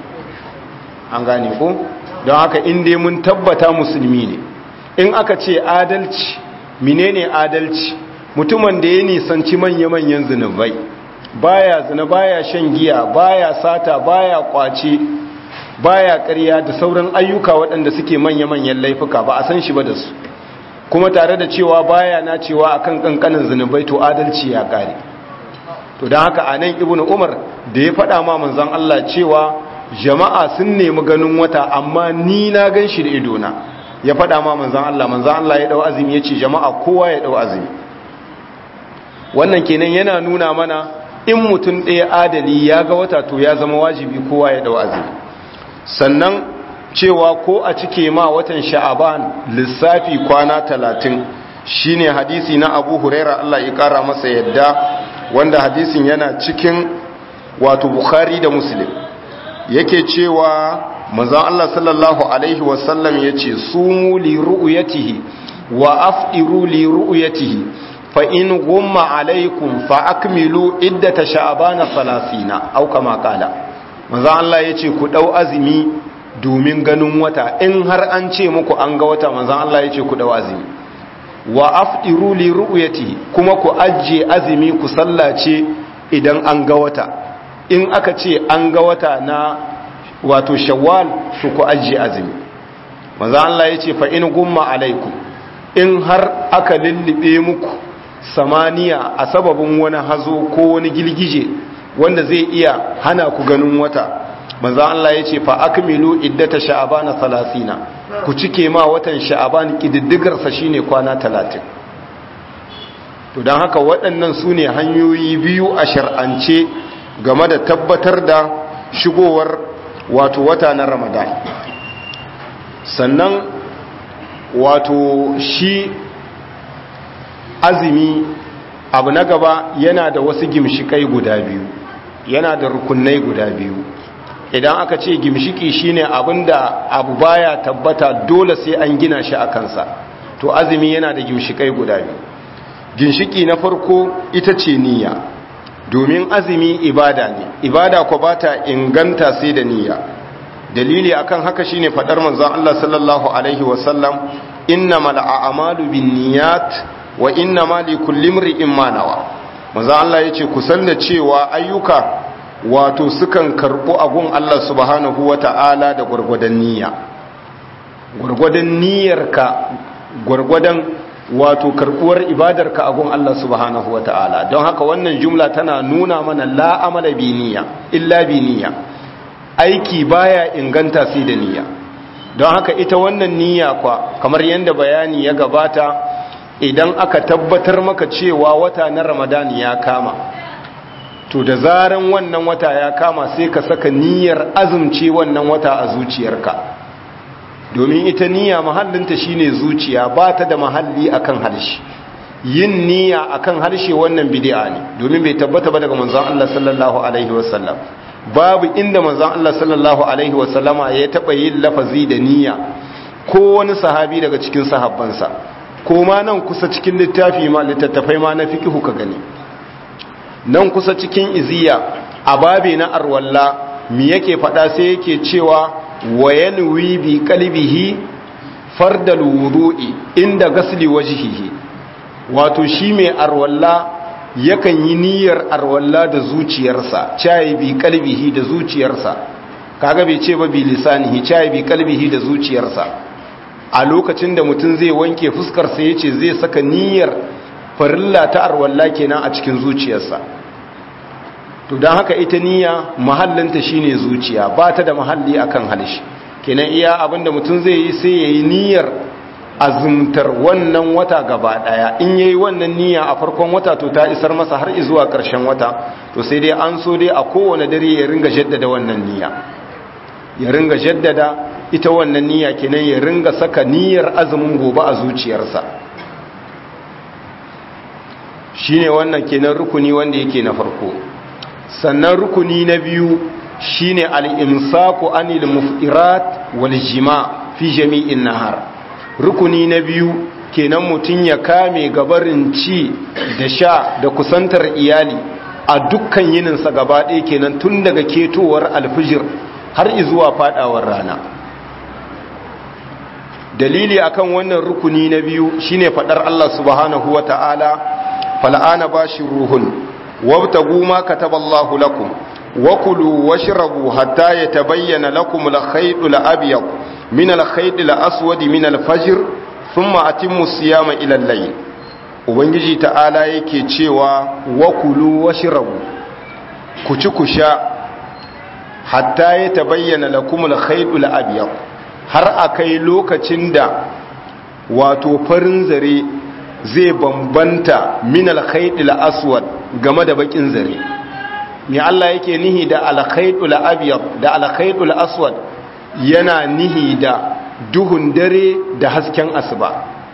an gane ko? don haka in dai mun tabbata musulmi ne, in aka ce adalci, menene adalci? mutumin da ya nisanci manya-manyan zunubai, baya zina, baya shan giya, baya sata, baya kwace, baya ƙarya da sauran ayyuka waɗanda suke manya-manyan laifuka, ba a san shi ba da su, kuma tare da cewa baya na cewa akan kankanin zunubai, to adalci ya kare. to don haka anan ibnu umar da ya faɗa ma manzon Allah cewa jama'a sun nemi ganin wata amma ni na gan shi da idona, ya faɗa ma manzon Allah ya dau azumi, ya ce jama'a kowa ya dau azumi. wannan kenan yana nuna mana in mutum ɗaya adali ya ga wata, to ya zama wajibi kowa ya dau azumi. sannan cewa ko a cike ma watan sha'aban lissafi kwana 30 shine hadisi na Abu Huraira Allah ya kara masa yadda, wanda hadisin yana cikin wato Bukhari da Muslim. yake cewa manzon Allah sallallahu alaihi wasallam yace sumu li ru'yatihi wa af'iru li ru'yatihi fa in gumma alaikum fa akmilu iddata sha'bana 30 au kama kala. manzo Allah yace ku dau azumi domin ganin wata, in har an ce muku an ga wata, manzo Allah yace ku dau azumi. wa af'iru li ru'yatihi, kuma ku ajje azumi ku sallace idan an ga wata. in aka ce an ga wata na wato shawwal, su ku ajje azumi. manzo Allah yace fa in gumma alaikum, in har aka lullube muku samaniya a sababin wani hazo ko wani girgije wanda zai iya hana ku ganin wata, manzo Allah yace fa akmilu iddata sha'bana 30, ku cike ma watan sha'ban kididdigar sa shine kwana 30. to dan haka waɗannan sune hanyoyi biyu a shar'ance game da tabbatar da shigowar wato wata na Ramadan. sannan wato shi azumi abu na gaba yana da wasu gimshikai guda biyu, yana da rukunai guda biyu. idan aka ce gimshiki shine abinda abu baya tabbata dole sai an gina shi a kansa, to azumi yana da gimshikai guda biyu. ginshiki na farko ita ce niyya, domin azumi ibada ne, ibada ko bata inganta sai da niyya. dalili akan haka shine fadar manzon Allah sallallahu alaihi wasallam, innamal a'malu binniyat wa innamal likulli imrin ma nawa. manzon Allah yace ku san da cewa ayyuka wato sukan karbu agun Allah subhanahu wata'ala da gurgudan niyya. gurgudan niyyarka gurgudan wato karbuwar ibadarka agun Allah subhanahu wata'ala. don haka wannan jumla tana nuna mana la amala bi niyya illa bi niyya, aiki baya inganta sai da niyya. don haka ita wannan niyya kwa kamar yadda bayani ya gabata, idan aka tabbatar maka cewa wata na Ramadan ya kama, to da zaran wannan wata ya kama sai ka saka niyyar azumci wannan wata a zuciyarka. domin ita niyya mahallinta shine zuciya, ba ta da mahalli akan harshe. Yin niyya akan harshe wannan bid'a ne, domin bai tabbata ba daga manzon Allah sallallahu alaihi wasallam. Babu inda manzon Allah sallallahu alaihi wasallama ya taba yin lafazi da niyya ko wani sahabi daga cikin sahabbansa, ko ma nan kusa cikin littattafai ma na fiqhu ka gani. Nan kusa cikin iziya a babe na arwalla mi yake fada sai yake cewa wayanwi bi qalbihi fardal wudu'i inda gasli wajhihi, wato shi mai arwalla yakan yi niyyar arwalla da zuciyarsa, cayi bi qalbihi da zuciyarsa, kaga bai ce ba bi lisanihi, cayi bi qalbihi da zuciyarsa. A lokacin da mutum zai wanke fuskarsa yace zai saka niyyar farilla ta arwalla kenan a cikin zuciyarsa. To don haka ita niyya mahallinta shine zuciya, ba ta da mahalli akan harshe. Kenan iya abinda mutum zai yi sai yayi niyyar azumtar wannan wata gaba daya. In yayi wannan niyya a farkon wata to ta isar masa har zuwa karshen wata. To sai dai an so dai a kowane dare ya ringa jaddada wannan niyya. Ya ringa jaddada ita wannan niyya, kenan ya ringa saka niyyar azumin gobe a zuciyarsa. Shine wannan kenan rukuni wanda yake na farko. Sannan rukuni na biyu shine al-imsaku anil muftirat wal jima' fi jami'in nahar. Rukuni na biyu kenan mutun ya kame gabarin ci da sha da kusantar iyali a dukkan yininsa gaba ɗaya, kenan tun daga ketowar alfijir har zuwa fadawar rana. Dalili akan wannan rukuni na biyu shine fadar Allah subhanahu wata'ala, fal'ana bashiruhun wabtagu ma kataballahu lakum wa kulu washrabu hatta yatabayyana lakum al-khaytul abyad min al-khaytil aswad min al-fajr thumma atimmu siyama ila al-layl. Ubangiji ta'ala yake cewa wa kulu washrabu, ku ci ku sha hatta yatabayyana lakum al-khaytul abyad, har akai lokacin da wato farin zare zai bambanta min al-khaytil aswad game da bakin zare. Me Allah yake nihi da al-khaytul abyad da al-khaytul aswad? Yana nihi da duhun dare da hasken asuba.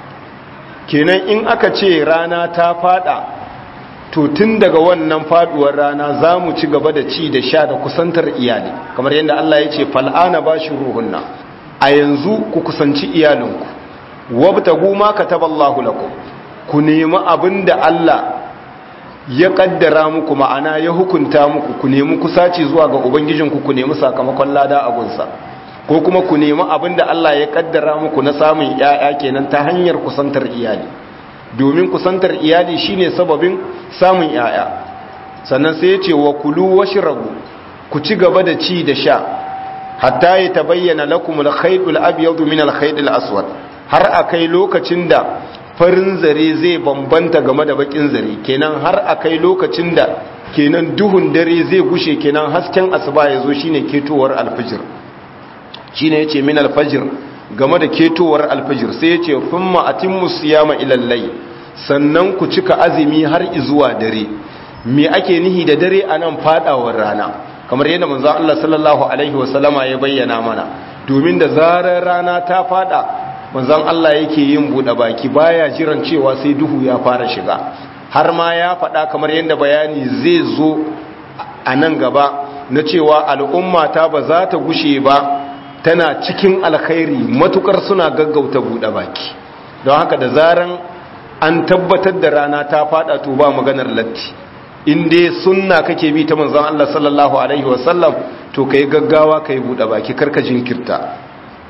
Kenan in aka ce rana ta fada, to tun daga wannan faduwar rana za mu ci gaba da ci da sha da kusantar iyali, kamar yadda Allah ya ce fal'ana bashiruhunna, a yanzu ku kusanci iyalinku, wabtagu ma kataballahu lakum, ku nemi abinda Allah ya kaddara muku, ma'ana ya hukunta muku, ku nemi kusaci zuwa ga ubangijinku, ku nemi sakamakon lada a gunsa, ko kuma ku nemi abinda Allah ya kaddara muku na samun ƴaƴa kenan ta hanyar kusantar iyali, domin kusantar iyali shine sababin samun ƴaƴa. Sannan sai ya ce wa kulu washrabu, ku ci gaba da ci da sha hatta ya tabayyana lakum al-khaytul abyad min al-khaytil aswad, har akai lokacin da farin zare zai bambanta game da bakin zare, kenan har akai lokacin da kenan duhun dare zai gushe, kenan hasken asuba yazo shine ketowar alfijir. Shine yace min alfajir, game da ketowar alfijir sai yace thumma atimmu siyama ila al-layl, sannan ku cika azumi har zuwa dare. Me ake nihi da dare anan? Fadawar rana, kamar yadda manzo Allah sallallahu alaihi wasallama ya bayyana mana, domin da zarar rana ta fada manzon Allah yake yin bude baki, baya jiran cewa sai duhu ya fara shiga. Har ma ya fada kamar yadda bayani zai zo a nan gaba na cewa al'umma ta ba za ta gushe ba tana cikin alkhairi matukar suna gaggauta bude baki. Don haka da zaran an tabbatar da rana ta fada to ba maganar latti, in dai sunna kake bi ta manzon Allah sallallahu alaihi wasallam to kai gaggawa kai bude baki, karka jinkirta.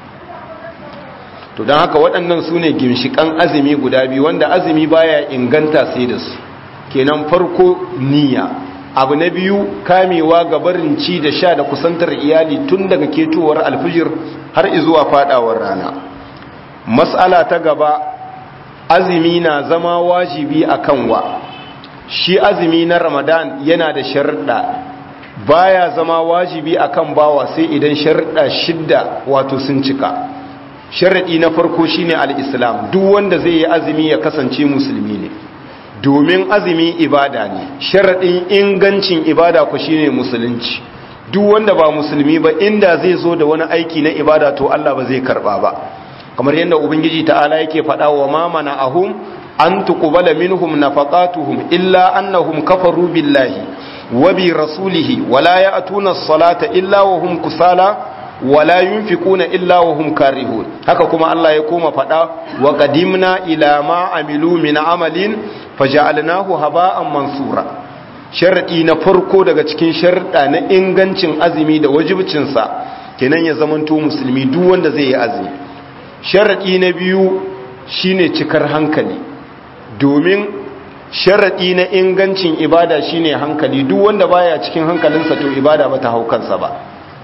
To don haka waɗannan su ne ginshiƙan azumi guda biyu wanda azumi baya inganta sai da su. Kenan farko niyya, abu na biyu kamewa ga barin ci da sha da kusantar iyali tun daga ketowar alfijir har zuwa fadawar rana. Mas'ala ta gaba, azumi na zama wajibi akan wa? Shi azumi na Ramadan yana da sharuɗa, baya zama wajibi akan bawa sai idan sharuɗa 6 wato sun cika. Sharaɗi na farko shine al-Islam, duk wanda zai yi azumi ya kasance musulmi ne, domin azumi ibada ne. Sharaɗin ingancin ibada ku shine musulunci. duk wanda ba musulmi ba inda zai zo da wani aiki na ibada to Allah ba zai karba ba kamar yadda ubangiji ta'ala yake faɗa wa ma mana'ahum an tuqbala minhum nafaqatuhum illa annahum kafaru billahi wa bi rasulihi wa la ya'tuna as-salata illa wa hum kusala wa la yunfiquna illa wa hum karihun haka kuma Allah ya koma faɗa wa qadimna ila ma amilu min amalin faja'alnahu haba'an mansura sharadi na farko daga cikin sharda na ingancin azumi da wajibcinsa kenan ya zamanto musulmi duk wanda zai yi azumi sharadi na biyu shine cikar hankali domin sharadi na ingancin ibada shine hankali duk wanda baya cikin hankalinsa to ibada bata hau kansa ba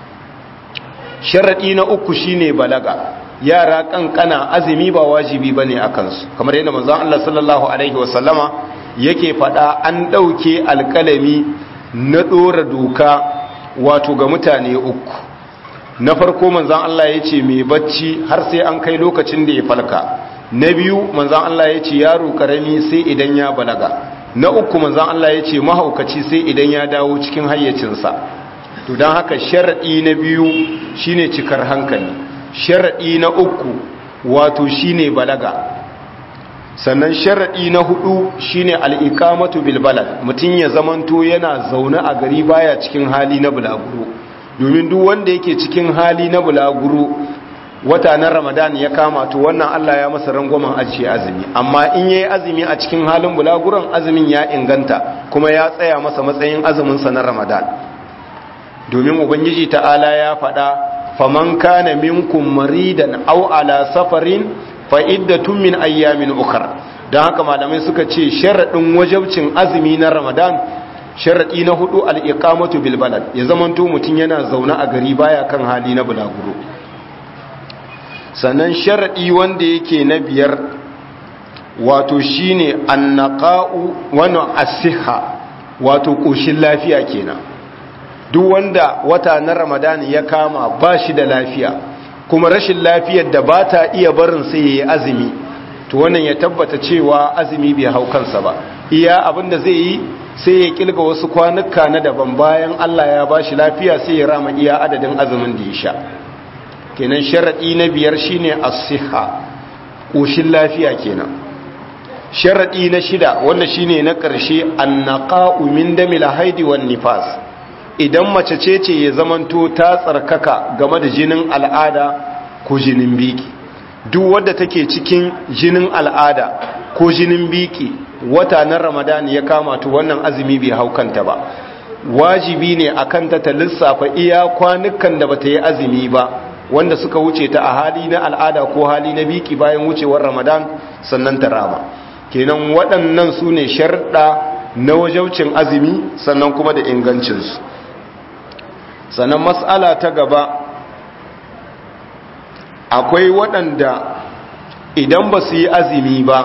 sharadi na uku shine balaga yara kankana azumi ba wajibi bane akan su kamar yadda manzon Allah sallallahu alaihi wasallama yake fada an dauke alkalami na dora doka wato ga mutane uku na farko manzon Allah yace mai bacci har sai an kai lokacin da ya falka na biyu manzon Allah yace yaro karami sai idan ya balaga na uku manzon Allah yace mahaukaci sai idan ya dawo cikin hayyacinsa to dan haka sharadi na biyu shine cikar hankali sharadi na uku wato shine balaga sannan sharadi na hudu shine al-iqamatu bil balad mutun ya zamanto yana zaune a gari baya cikin hali na bulaguro domin duk wanda yake cikin hali na bulaguro wata na Ramadan ya kama to wannan Allah ya masa rangwamen ajiye azumi amma in yayi azumi a cikin halin bulaguron azumin ya inganta kuma ya tsaya masa matsayin azumin sa na Ramadan domin ubangiji ta'ala ya faɗa faman kana minkum maridan aw ala safarin fa iddatun min ayyamin ukhra dan haka malamai suka ce sharadin wajibcin azumi na Ramadan sharadi na hudu al-iqamatu bil balad ya zamanto mutun yana zaune a gari baya kan hali na bulaguro sannan sharadi wanda yake na biyar wato shine annaqa'u wa as-sihha wato koshin lafiya kenan duk wanda wata na Ramadan ya kama ba shi da lafiya kuma rashin lafiyar da ba ta iya barin sai ya yi azumi to wannan ya tabbata cewa azumi bai hau kansa ba iya abinda zai yi sai ya kilga wasu kwanuka na daban bayan Allah ya ba shi lafiya sai ya rama iya adadin azumin da ya sha kenan sharadi na biyar shine as-sihha koshin lafiya kenan sharadi na shida wanda shine na ƙarshe an-naqa'u min damil haidi wan nifas idan mace ce ya zamanto ta tsarkaka game da jinin al'ada ko jinin biki duk wadda take cikin jinin al'ada ko jinin biki wata na Ramadan ya kama to wannan azumi bai haukanta ba wajibi ne akan ta lissafa iya kwanukan da bata yi azumi ba wanda suka wuce ta a hali na al'ada ko hali na biki bayan wucewar Ramadan sannan ta rama kenan waɗannan su ne sharɗa na wajaucin azumi sannan kuma da ingancinsu sannan mas'ala ta gaba akwai waɗanda idan ba su yi azumi ba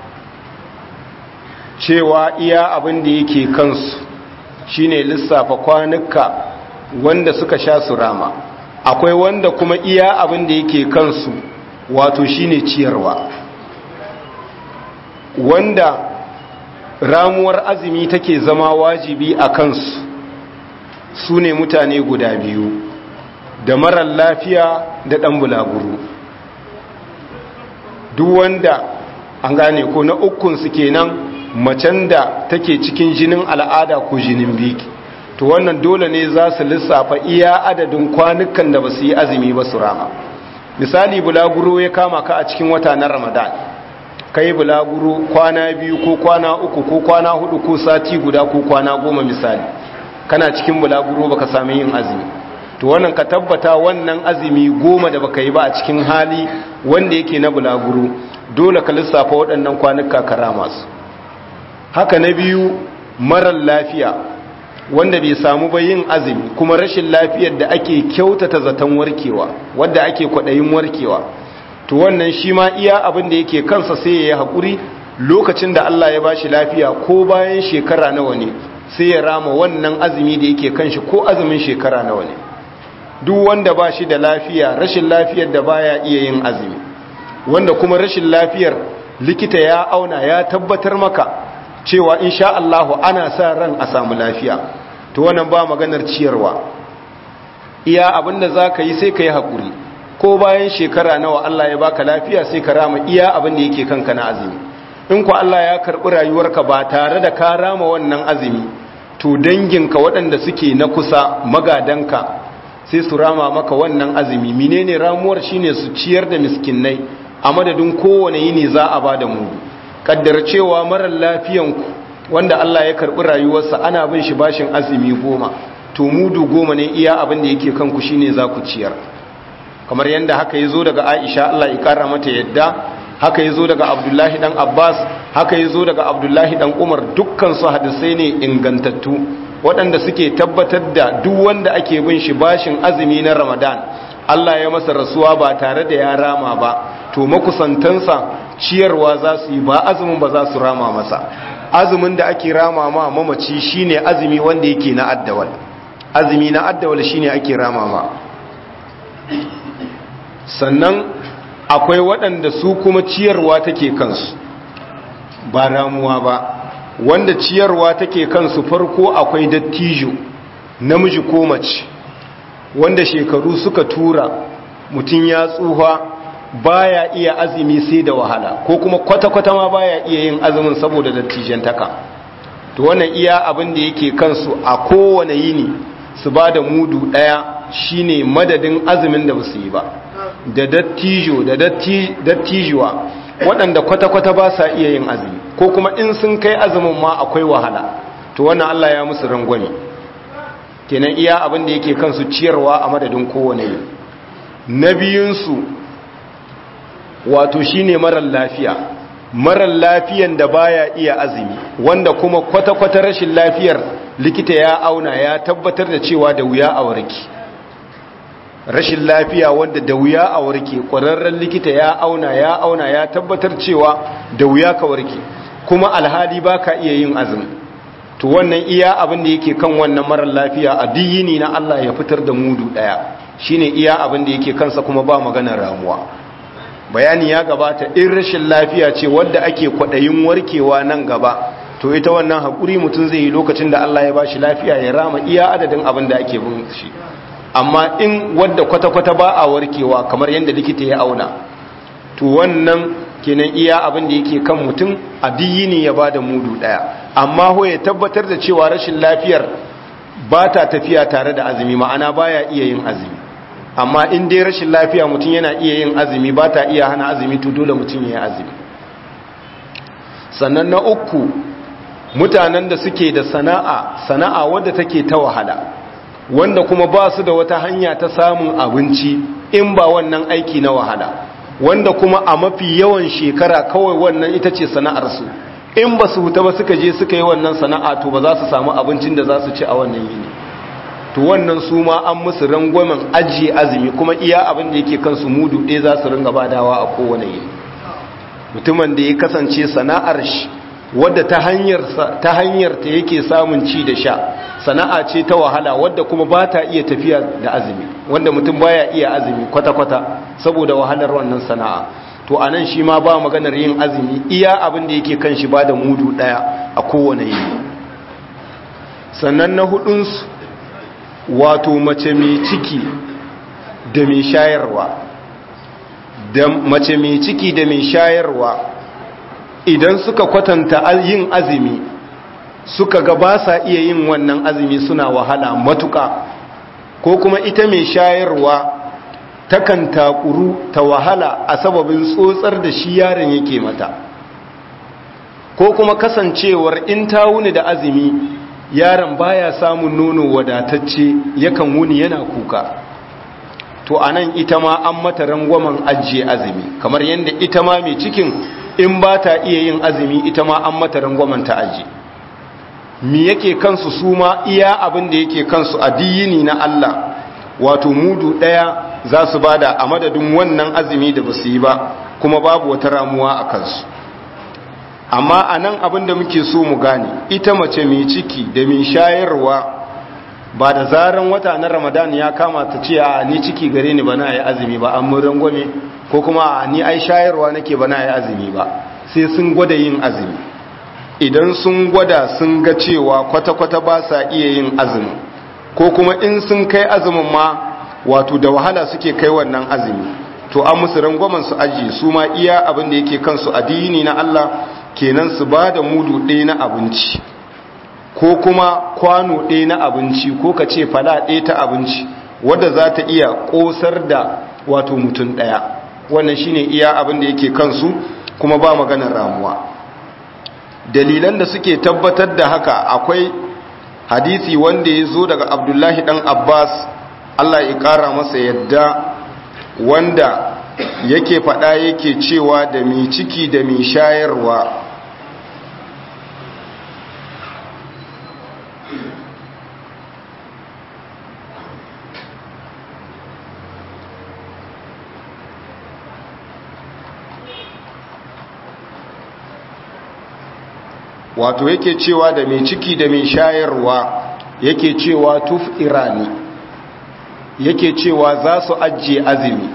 cewa iya abin da yake kansu shine lissafa kwanuka wanda suka sha su rama akwai wanda kuma iya abin da yake kansu wato shine ciyarwa wanda ramuwar azumi take zama wajibi a kansu su ne mutane guda biyu da marar lafiya da ɗan bulaguro duk wanda an gane ko na ukunsu kenan macen da take cikin jinin al'ada ko jinin biki to wannan dole ne za su lissafa iya adadin kwanukan da ba su yi azumi ba su rama misali bulaguro ya kama ka a cikin wata na Ramadan kai bulaguro kwana biyu ko kwana uku ko kwana hudu ko sati guda ko kwana 10 misali kana cikin bulaguro baka sami yin azumi to wannan ka tabbata wannan azumi 10 da baka yi ba a cikin hali wanda yake na bulaguro dole ka lissafa waɗannan kwanuka karama su haka na biyu marar lafiya wanda bai samu ba yin azumi kuma rashin lafiyar da ake kyautata zaton warkewa wadda ake kwaɗayin warkewa to wannan shi ma iya abin da yake kansa sai ya yi haƙuri lokacin da Allah ya bashi lafiya ko bayan shekara nawa ne sai ya rama wannan azumi da yake kanshi ko azumin shekara nawa ne duk wanda ba shi da lafiya rashin lafiyar da baya iya yin azumi wanda kuma rashin lafiyar likita ya auna ya tabbatar maka cewa insha Allah ana sa ran a samu lafiya to wannan ba maganar ciyarwa iya abinda za ka yi sai ka yi haƙuri, ko bayan shekara nawa Allah ya baka lafiya sai ka rama iya abinda yake kanka na azumi. In ku Allah ya karɓi rayuwarka ba tare da ka rama wannan azumi, to danginka waɗanda suke na kusa magadanka sai su rama maka wannan azumi. Menene ramuwar? Shine su ciyar da miskinai a madadin kowane yini za a ba da mudu. Kaddar cewa marar lafiyanku wanda Allah ya karɓi rayuwarsa ana bin shi bashin azumi 10, to mudu 10 ne iya abin da yake kanku shine za ku ciyar. Kamar yadda haka ya zo daga Aisha, Allah ya kara mata yadda, haka ya zo daga Abdullahi dan Abbas, haka ya zo daga Abdullahi dan Umar, dukkan su hadisai ne ingantattu waɗanda suke tabbatar da duk wanda ake bin shi bashin azumi na Ramadan, Allah ya masa rasuwa ba tare da ya rama ba, to makusantansa ciyarwa za su yi, ba azumin ba za su rama masa. Azumin da ake rama ma mamaci shine azumi wanda yake na addawal. Azumi na addawal shine ake rama ma. Sannan akwai waɗanda su kuma ciyarwa take kansu ba ramuwa ba. Wanda ciyarwa take kansu farko akwai dattijo namiji ko mace wanda shekaru suka tura, mutum ya tsufa baya iya azumi sai da wahala, ko kuma kwata-kwata ma baya iya yin azumin saboda dattijantaka. To wannan iya abin da yake kansu a kowane yini su ba da mudu ɗaya shine madadin azumin da basu yi ba. Da dattijo da dattijuwa waɗanda kwata-kwata ba sa iya yin azumi, ko kuma in sun kai azumin ma akwai wahala, to wannan Allah ya musu rangwame. Kenan iya abin da yake kansu ciyarwa a madadin kowane yini. Na biyunsu wato shine marar lafiya, marar lafiyan da baya iya azumi, wanda kuma kwata-kwata rashin lafiyar likita ya auna ya tabbatar da cewa da wuya a warke. Rashin lafiya wanda da wuya a warke, ƙwararren likita ya auna ya tabbatar cewa da wuya ka warke, kuma alhali baka iya yin azumi. To wannan iya abin da yake kan wannan marar lafiya a diyini na Allah ya fitar da mudu ɗaya, shine iya abin da yake kansa, kuma ba maganar ramuwa. Bayani ya gabata, in rashin lafiya ce wadda ake kwaɗayin warkewa nan gaba, to ita wannan haƙuri mutum zai yi lokacin da Allah ya bashi lafiya ya rama iya adadin abin da ake bin shi. Amma in wadda kwata-kwata ba a warkewa kamar yadda likita ya auna, to wannan kenan iya abin da yake kan mutum a diyini ya ba da mudu ɗaya. Amma ho ya tabbatar da cewa rashin lafiyar ba ta tafiya tare da azumi, ma'ana baya iya yin azumi. Amma in dai rashin lafiya mutum yana iya yin azumi, ba ta iya hana azumi, to dole mutum ya yi azumi. Sannan na uku, mutanen da suke da sana'a wadda take ta wahala, wanda kuma ba su da wata hanya ta samun abinci in ba wannan aiki na wahala, wanda kuma a mafi yawan shekara kawai wannan ita ce sana'arsu. In ba su huta ba suka je suka yi wannan sana'a, to ba za su samu abincin da za su ci a wannan yini. To wannan su ma an musu rangwamen ajiye azumi, kuma iya abin da yake kansu mudu ɗaya za su ringa badawa a kowane yini. Mutumin da ya kasance sana'ar shi wadda ta hanyar ta yake samun ci da sha, sana'a ce ta wahala wadda kuma ba ta iya tafiya da azumi, wanda mutum baya iya azumi kwata-kwata saboda wahalar wannan sana'a, to anan shi ma ba maganar yin azumi, iya abin da yake kan shi ba da mudu ɗaya a kowane yini. Sannan na hudunsu wato mace mai ciki da mai shayarwa. Da mace mai ciki da mai shayarwa idan suka kwatanta yin azumi, suka ga ba sa iya yin wannan azumi, suna wahala matuka, ko kuma ita mai shayarwa takan takuru ta wahala a sababin tsotsar da shi yaron yake mata, ko kuma kasancewar in ta wuni da azumi yaron baya samun nono wadatacce, yakan wuni yana kuka, to anan ita ma an mata rangwamen ajiye azumi, kamar yadda ita ma mai cikin in ba ta iya yin azumi ita ma an mata rangwamen ta ajiye. Mi yake kansu su ma iya abin da yake kansu a diyini na Allah, wato mudu ɗaya za su bada a madadin wannan azumi da ba su yi ba, kuma babu wata ramuwa a kansu. Amma a nan abin da muke so mu gane, ita mace mai ciki da mai shayarwa ba da zaran wata na Ramadan ya kama ta ce a ni ciki gare ni ba na yi azumi ba, an mun rangwame, ko kuma a ni ai shayarwa nake ba na yi azumi ba, sai sun gwada yin azumi. Idan sun gwada sun ga cewa kwata-kwata ba sa iya yin azumi, ko kuma in sun kai azumin ma wato da wahala suke kai wannan azumi to an musu rangwamen su aji su ma iya abin da yake kansu addini na Allah kenan su ba da mudu ɗaya na abinci ko kuma kwano ɗaya na abinci ko ka ce fala ɗaya ta abinci wadda za ta iya ƙosar da wato mutum ɗaya wannan shine iya abin da yake kansu kuma ba maganar ramuwa. Dalilan da suke tabbatar da haka akwai hadisi wanda ya zo daga Abdullahi dan Abbas Allah ya ƙara masa yadda wanda yake faɗa yake cewa da mai ciki da mai shayarwa wato yake cewa da mai ciki da mai shayarwa yake cewa tuf irani yake cewa za su ajiye azumi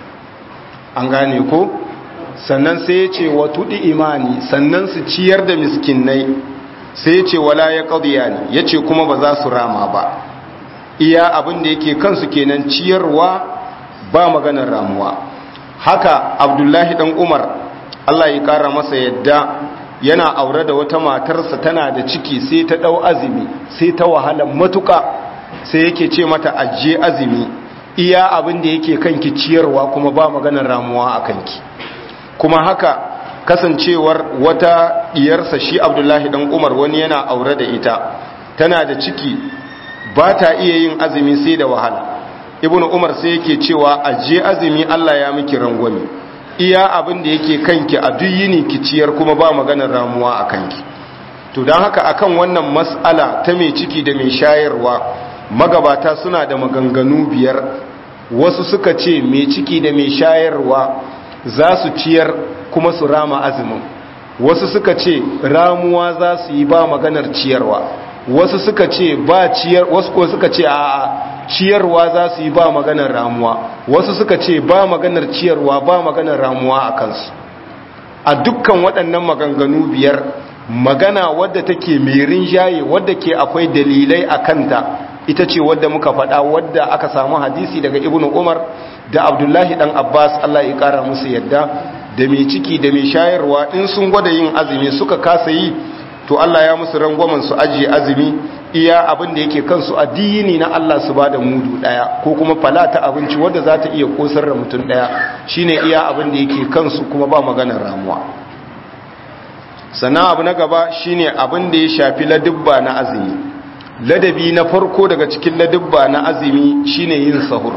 an gane ko sannan sai ya ce wa tudi imani sannan su ciyar da miskinai sai ya ce wala ya qadiyani ya ce kuma ba za su rama ba iya abin da yake kansu kenan ciyarwa ba maganar ramuwa. Haka Abdullahi dan Umar Allah ya kara masa yadda yana aure da wata matarsa tana da ciki sai ta dau azumi sai ta wahala matuka sai yake ce mata ajiye azumi iya abin da yake kanki ciyarwa kuma ba maganar ramuwa a kanki. Kuma haka kasancewar wata diyarsa shi Abdullahi dan Umar wani yana aure da ita tana da ciki ba ta iya yin azumi sai da wahala. Ibnu Umar sai yake cewa ajiye azumi Allah ya miki rangwame iya abin da yake kanki a duk yini ki ciyar kuma ba maganar ramuwa a kanki. To don haka akan wannan mas'ala ta mai ciki da mai shayarwa magabata suna da maganganu biyar. Wasu suka ce mai ciki da mai shayarwa za su ciyar kuma su rama azumin, wasu suka ce ramuwa za su yi ba maganar ciyarwa, wasu suka ce ba ciyar, wasu ko suka ce a ciyarwa za su yi ba maganar ramuwa, wasu suka ce ba maganar ciyarwa ba maganar ramuwa a kansu. A dukkan waɗannan maganganu biyar magana wadda take mai rinjaye wadda ke akwai dalilai a kanta ita ce wadda muka faɗa wadda aka samu hadisi daga Ibnu Umar da Abdullahi dan Abbas Allah ya kara musu yadda da mai ciki da mai shayarwa in sun gwada yin azumi suka kasa yi to Allah ya musu rangwamen su ajiye azumi iya abin da yake kansu addini na Allah su bada mudu daya ko kuma falata abinci wadda za ta iya kosar da mutum daya shine iya abin da yake kansu kuma ba maganar ramuwa. Sannan abu na gaba shine abin da ya shafi ladubba na azumi. Ladabi na farko daga cikin ladubba na azumi shine yin sahur.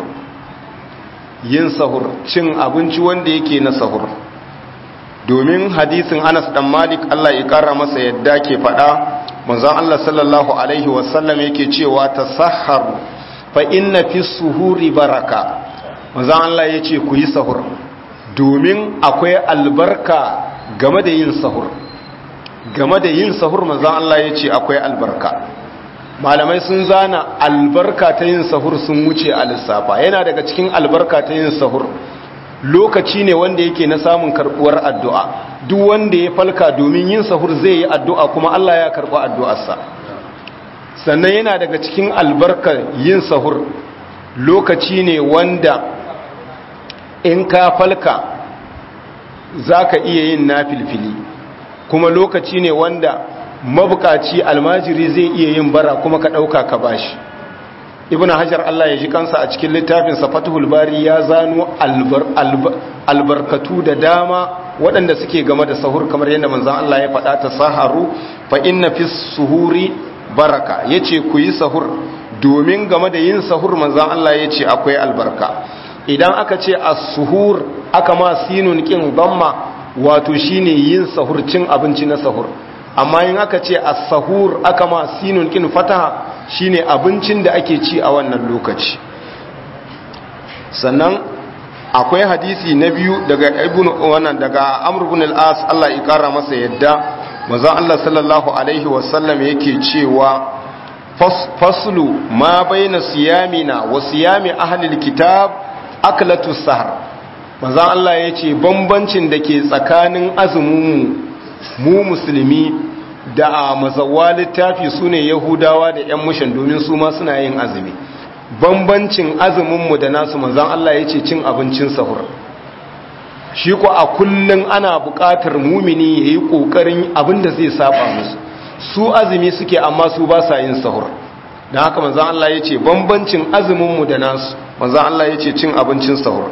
Yin sahur, cin abinci wanda yake na sahur. Domin hadisin Anas dan Malik Allah ya kara masa yadda ke faɗa, manzon Allah sallallahu alaihi wasallam yake cewa tasahharu fa inna fi suhuri baraka. Manzon Allah yace ku yi sahur domin akwai albarka game da yin sahur. Game da yin sahur manzon Allah yace akwai albarka. Malamai sun zana albarka ta yin sahur sun wuce a lissafa. Yana daga cikin albarka ta yin sahur lokaci ne wanda yake na samun karbuwar addu'a. Duk wanda ya falka domin yin sahur zai yi addu'a kuma Allah ya karɓi addu'arsa. Sannan yana daga cikin albarkar yin sahur lokaci ne wanda in ka falka za ka iya yin nafilfili, kuma lokaci ne wanda mabukaci almajiri zai iya yin bara kuma ka ɗauka ka bashi. Ibn Hajar Allah ya ji kansa a cikin littafinsa Fathul Bari ya zano albarkatu da dama waɗanda suke game da sahur kamar yadda manzon Allah ya faɗa ta saharu fa inna fi suhuri baraka, yace ku yi sahur domin game da yin sahur manzon Allah yace akwai albarka. Idan aka ce as-suhur aka ma sinun kin damma wato shine yin sahur, cin abinci na sahur. Amma in aka ce as-sahur aka ma sinun kin fataha shine abincin da ake ci a wannan lokaci. Sannan akwai hadisi na biyu daga daga Amr ibn al-As Allah ya kara masa yadda manzon Allah sallallahu alaihi wasallam yake cewa faslu ma baina siyamina wa siyami ahli al-kitab aklatu sahar. Manzon Allah yace bambancin da ke tsakanin azumin mu musulmi da a mazawa littafi su ne yahudawa da 'yan mushan domin su ma suna yin azumi. bambancin azuminmu da nasu manzan Allah ya ce cin abincin sahur. Shi ko a kullum ana buƙatar mumini ya yi ƙoƙarin abin da zai saba musu. Su azumi suke amma su ba sa yin sahur. Da haka manzan Allah ya ce bambancin azuminmu da nasu manzan Allah ya ce cin abincin sahur.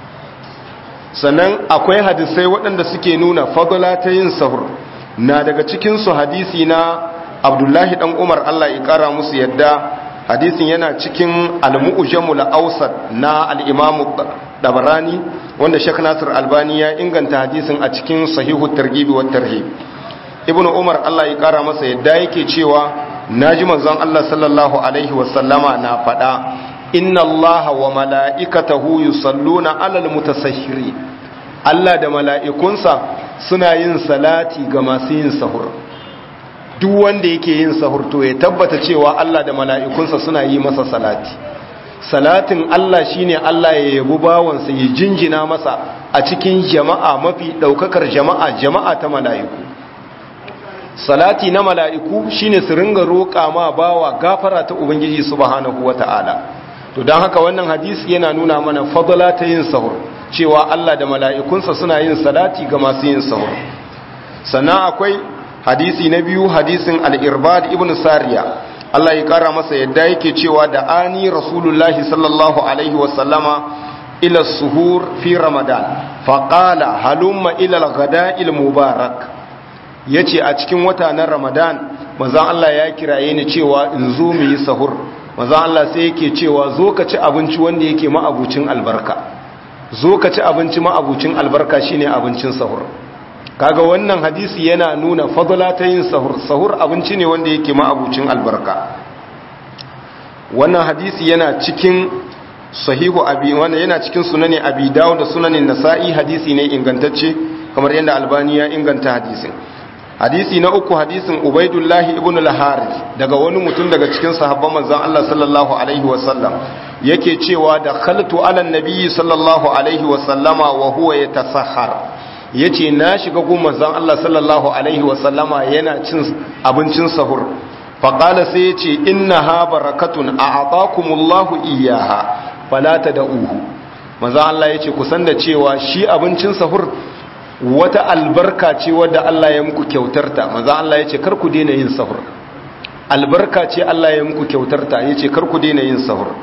Sannan akwai hadisai waɗanda suke nuna fadla ta yin sahur. Na daga cikinsu hadisi na Abdullahi ɗan Umar Allah ya ƙara musu yadda, hadisin yana cikin al-mu'jamul awsat na al-Imam Dabarani wanda Sheikh Nasir Albani ya inganta hadisin a cikin Sahihu Targhib wa Tarhib. Ibn Umar Allah ya ƙara masa yadda yake cewa naji manzon Allah sallallahu alaihi wa sallama na faɗa, inna Allah wa mala'ikatahu yusalluna 'alal mutasahhirin. Allah da mala'ikunsa suna yin salati ga masu yin sahur. Duk wanda yake yin sahur to ya tabbata cewa Allah da mala'ikunsa suna yi masa salati. Salatin Allah shine Allah ya yabi bawansa, ya jinjina masa a cikin jama'a mafi daukakar jama'a ta mala'iku. Salati na mala'iku shine su ringa roƙa ma bawa gafara ta Ubangiji subhanahu wata'ala. To don haka wannan hadisi yana nuna mana fadla ta yin sahur, cewa Allah da mala'ikunsa suna yin salati ga masu yin sahur. Sannan akwai hadisi na biyu, hadisin al-Irbad ibn Sariya Allah ya kara masa yadda yake cewa da ani Rasulullahi sallallahu alaihi wasallama ila suhur fi Ramadan faqala halumma ila al-ghada'il mubarak. Yace a cikin wata na Ramadan manzon Allah ya kiraye ni cewa in zo mu yi sahur. Manzon Allah sai yake cewa zo ka ci abinci wanda yake ma'abucin albarka. Zo ka ci abinci ma'abucin albarka shine abincin sahur. Kaga wannan hadisi yana nuna fadla ta yin sahur. Sahur abinci ne wanda yake ma'abucin albarka. Wannan hadisi yana cikin sahihu abi, wannan yana cikin sunani Abi Dawud da sunanin Nasa'i, hadisi ne ingantacce kamar yadda Albani ya inganta hadisin. Hadisi na uku, hadisin Ubaidullah ibn al-Harith daga wani mutum daga cikin sahabban manzon Allah sallallahu alaihi wasallam yake cewa da khaltu ala nabiyyi sallallahu alaihi wasallama wa huwa yatasahhar. Yace na shiga gun manzon Allah sallallahu alaihi wasallama yana cin abincin sahur. Fa qala sai yace innaha barakatun a'atakumullahu iyyaha fala tad'uhu. Manzon Allah yace ku san da cewa shi abincin sahur wata albarka ce wadda Allah ya muku kyautarta. Manzon Allah yace kar ku daina yin sahur. Albarka ce Allah ya muku kyautarta, yace kar ku daina yin sahur.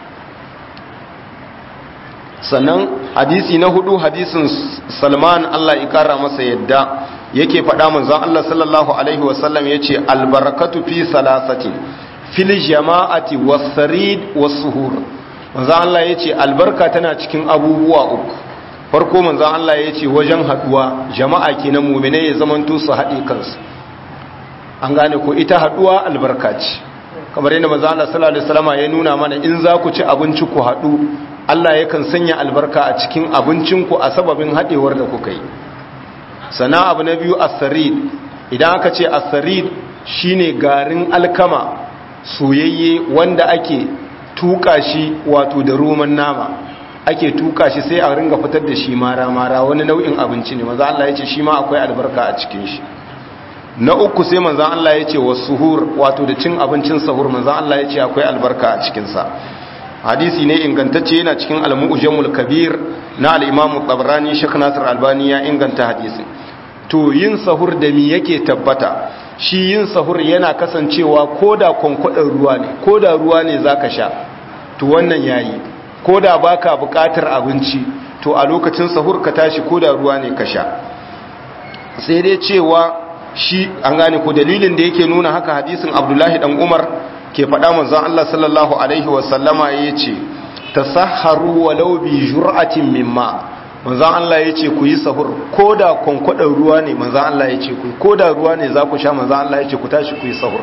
Sannan hadisi na hudu, hadisin Salman Allah ya kara masa yadda yake faɗa manzon Allah sallallahu alaihi wasallam yace albarakatu fi salasati fil jama'ati was-sarid was-suhur. Manzon Allah yace albarka tana cikin abubuwa uku. Farko manzon Allah yace wajen haduwa jama'a kenan mu'minai ya zamanto su haɗe kansu. An gane ko ita haduwa albarka ce. Kamar yadda manzon Allah sallallahu alaihi wasallam ya nuna mana in za ku ci abinci ku haɗu, Allah yakan sanya albarka a cikin abincinku a sababin haɗewar da kuka yi. Sana abu na biyu, as-sarid. Idan aka ce as-sarid shine garin alkama soyayye wanda ake tuka shi wato da roman nama. Ake tuka shi sai a ringa fitar da shi mara-mara, wani nau'in abinci ne. Manzo Allah ya ce shi ma akwai albarka a cikin shi. Na uku sai manzo Allah ya ce was-suhur, wato da cin abincin sahur. Manzo Allah ya ce akwai albarka a cikin sa. Hadisi ne ingantacce, yana cikin al-mu'jamul kabir na al-Imam Tabarani. Sheikh Nasir Albani ya inganta hadisin. To yin sahur da mi yake tabbata? Shi yin sahur yana kasancewa koda kwankwadon ruwa ne, koda ruwa ne zaka sha, to wannan yayi. Koda baka buƙatar abinci, to a lokacin sahur ka tashi koda ruwa ne ka sha. Sai dai cewa shi an gane ko dalilin da yake nuna haka hadisin Abdullahi dan Umar ke faɗa manzon Allah sallallahu alaihi wasallama yace tasahharu walau bi jur'atin mimma. Manzon Allah yace ku yi sahur koda kwankwadon ruwa ne. Manzon Allah yace ku koda ruwa ne za ku sha. Manzon Allah yace ku tashi ku yi sahur.